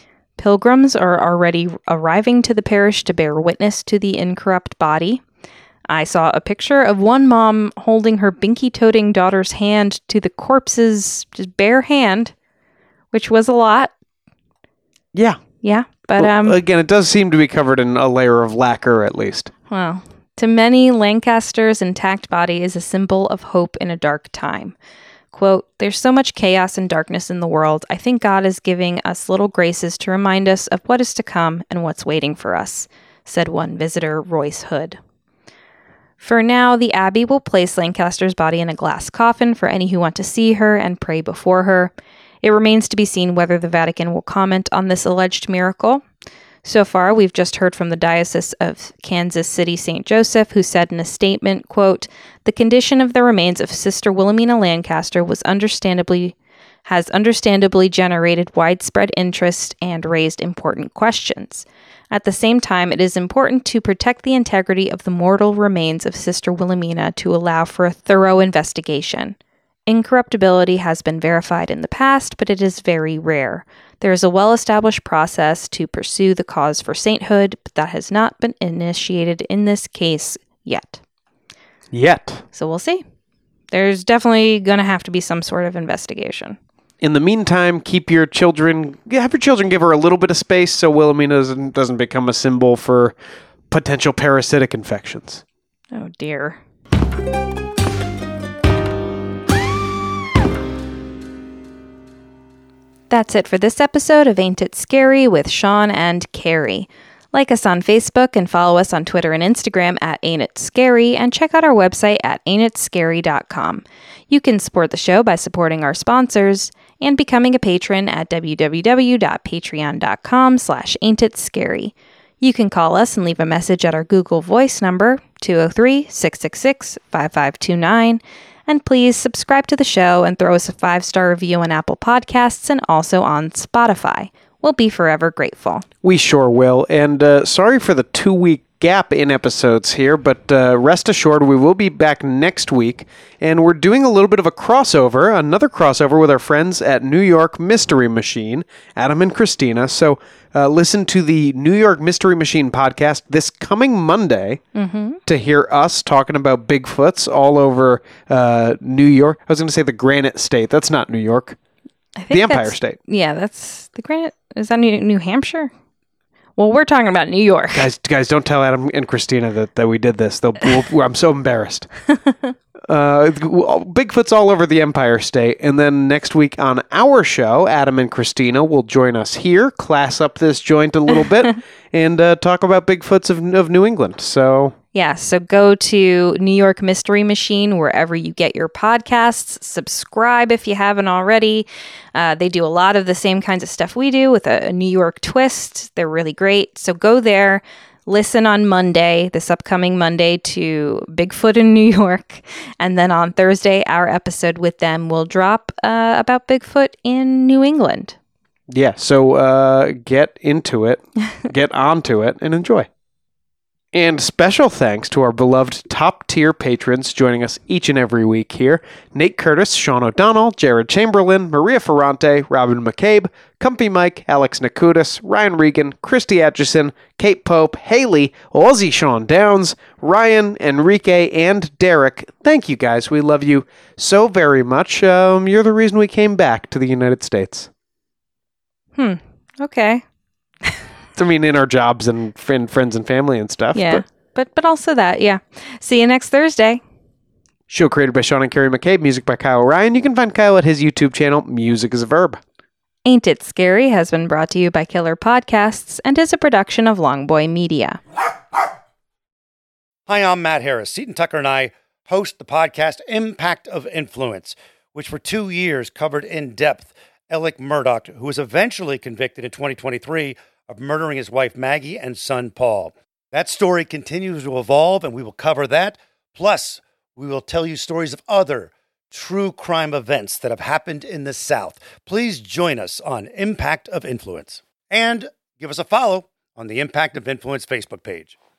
Pilgrims are already arriving to the parish to bear witness to the incorrupt body. I saw a picture of one mom holding her binky-toting daughter's hand to the corpse's just bare hand, which was a lot. Yeah. Yeah, but well, um, again, it does seem to be covered in a layer of lacquer, at least. Well, to many, Lancaster's intact body is a symbol of hope in a dark time. Quote, "There's so much chaos and darkness in the world. I think God is giving us little graces to remind us of what is to come and what's waiting for us," said one visitor, Royce Hood. For now, the Abbey will place Lancaster's body in a glass coffin for any who want to see her and pray before her. It remains to be seen whether the Vatican will comment on this alleged miracle. So far, we've just heard from the Diocese of Kansas City Saint Joseph, who said in a statement, quote, "The condition of the remains of Sister Wilhelmina Lancaster was understandably has understandably generated widespread interest and raised important questions. At the same time, it is important to protect the integrity of the mortal remains of Sister Wilhelmina to allow for a thorough investigation. Incorruptibility has been verified in the past, but it is very rare. There is a well-established process to pursue the cause for sainthood, but that has not been initiated in this case yet." Yet. So we'll see. There's definitely going to have to be some sort of investigation. In the meantime, keep your children, have your children give her a little bit of space so Wilhelmina doesn't, doesn't become a symbol for potential parasitic infections. Oh, dear. That's it for this episode of Ain't It Scary with Sean and Carrie. Like us on Facebook and follow us on Twitter and Instagram at Ain't It Scary, and check out our website at ain't it scary dot com. You can support the show by supporting our sponsors and becoming a patron at w w w dot patreon dot com slash ain't it scary. You can call us and leave a message at our Google Voice number, two oh three, six six six, five five two nine. And please subscribe to the show and throw us a five-star review on Apple Podcasts and also on Spotify. We'll be forever grateful. We sure will. And uh, sorry for the two-week gap in episodes here, but uh, rest assured we will be back next week. And we're doing a little bit of a crossover, another crossover with our friends at New York Mystery Machine, Adam and Christina. So uh, listen to the New York Mystery Machine podcast this coming Monday mm-hmm. to hear us talking about Bigfoots all over uh, New York. I was going to say the Granite State. That's not New York. I think the Empire State. Yeah, that's the Granite. Is that New, New Hampshire? Well, we're talking about New York. Guys, guys, don't tell Adam and Christina that, that we did this. They'll, we'll, I'm so embarrassed. uh, Bigfoot's all over the Empire State. And then next week on our show, Adam and Christina will join us here, class up this joint a little bit, and uh, talk about Bigfoots of, of New England. So... Yeah, so go to New York Mystery Machine wherever you get your podcasts. Subscribe if you haven't already. Uh, they do a lot of the same kinds of stuff we do with a, a New York twist. They're really great. So go there, listen on Monday, this upcoming Monday, to Bigfoot in New York. And then on Thursday, our episode with them will drop uh, about Bigfoot in New England. Yeah, so uh, get into it, get onto it, and enjoy. And special thanks to our beloved top-tier patrons joining us each and every week here. Nate Curtis, Sean O'Donnell, Jared Chamberlain, Maria Ferrante, Robin McCabe, Comfy Mike, Alex Nakutis, Ryan Regan, Christy Atchison, Kate Pope, Haley, Aussie Sean Downs, Ryan, Enrique, and Derek. Thank you guys. We love you so very much. Um, you're the reason we came back to the United States. Hmm. Okay. I mean, in our jobs and friend, friends and family and stuff. Yeah, but, but but also that, yeah. See you next Thursday. Show created by Sean and Carrie McCabe, music by Kyle Ryan. You can find Kyle at his YouTube channel, Music is a Verb. Ain't It Scary has been brought to you by Killer Podcasts and is a production of Longboy Media. Hi, I'm Matt Harris. Seton Tucker and I host the podcast Impact of Influence, which for two years covered in depth Alec Murdaugh, who was eventually convicted in twenty twenty-three of murdering his wife Maggie and son Paul. That story continues to evolve, and we will cover that. Plus, we will tell you stories of other true crime events that have happened in the South. Please join us on Impact of Influence. And give us a follow on the Impact of Influence Facebook page.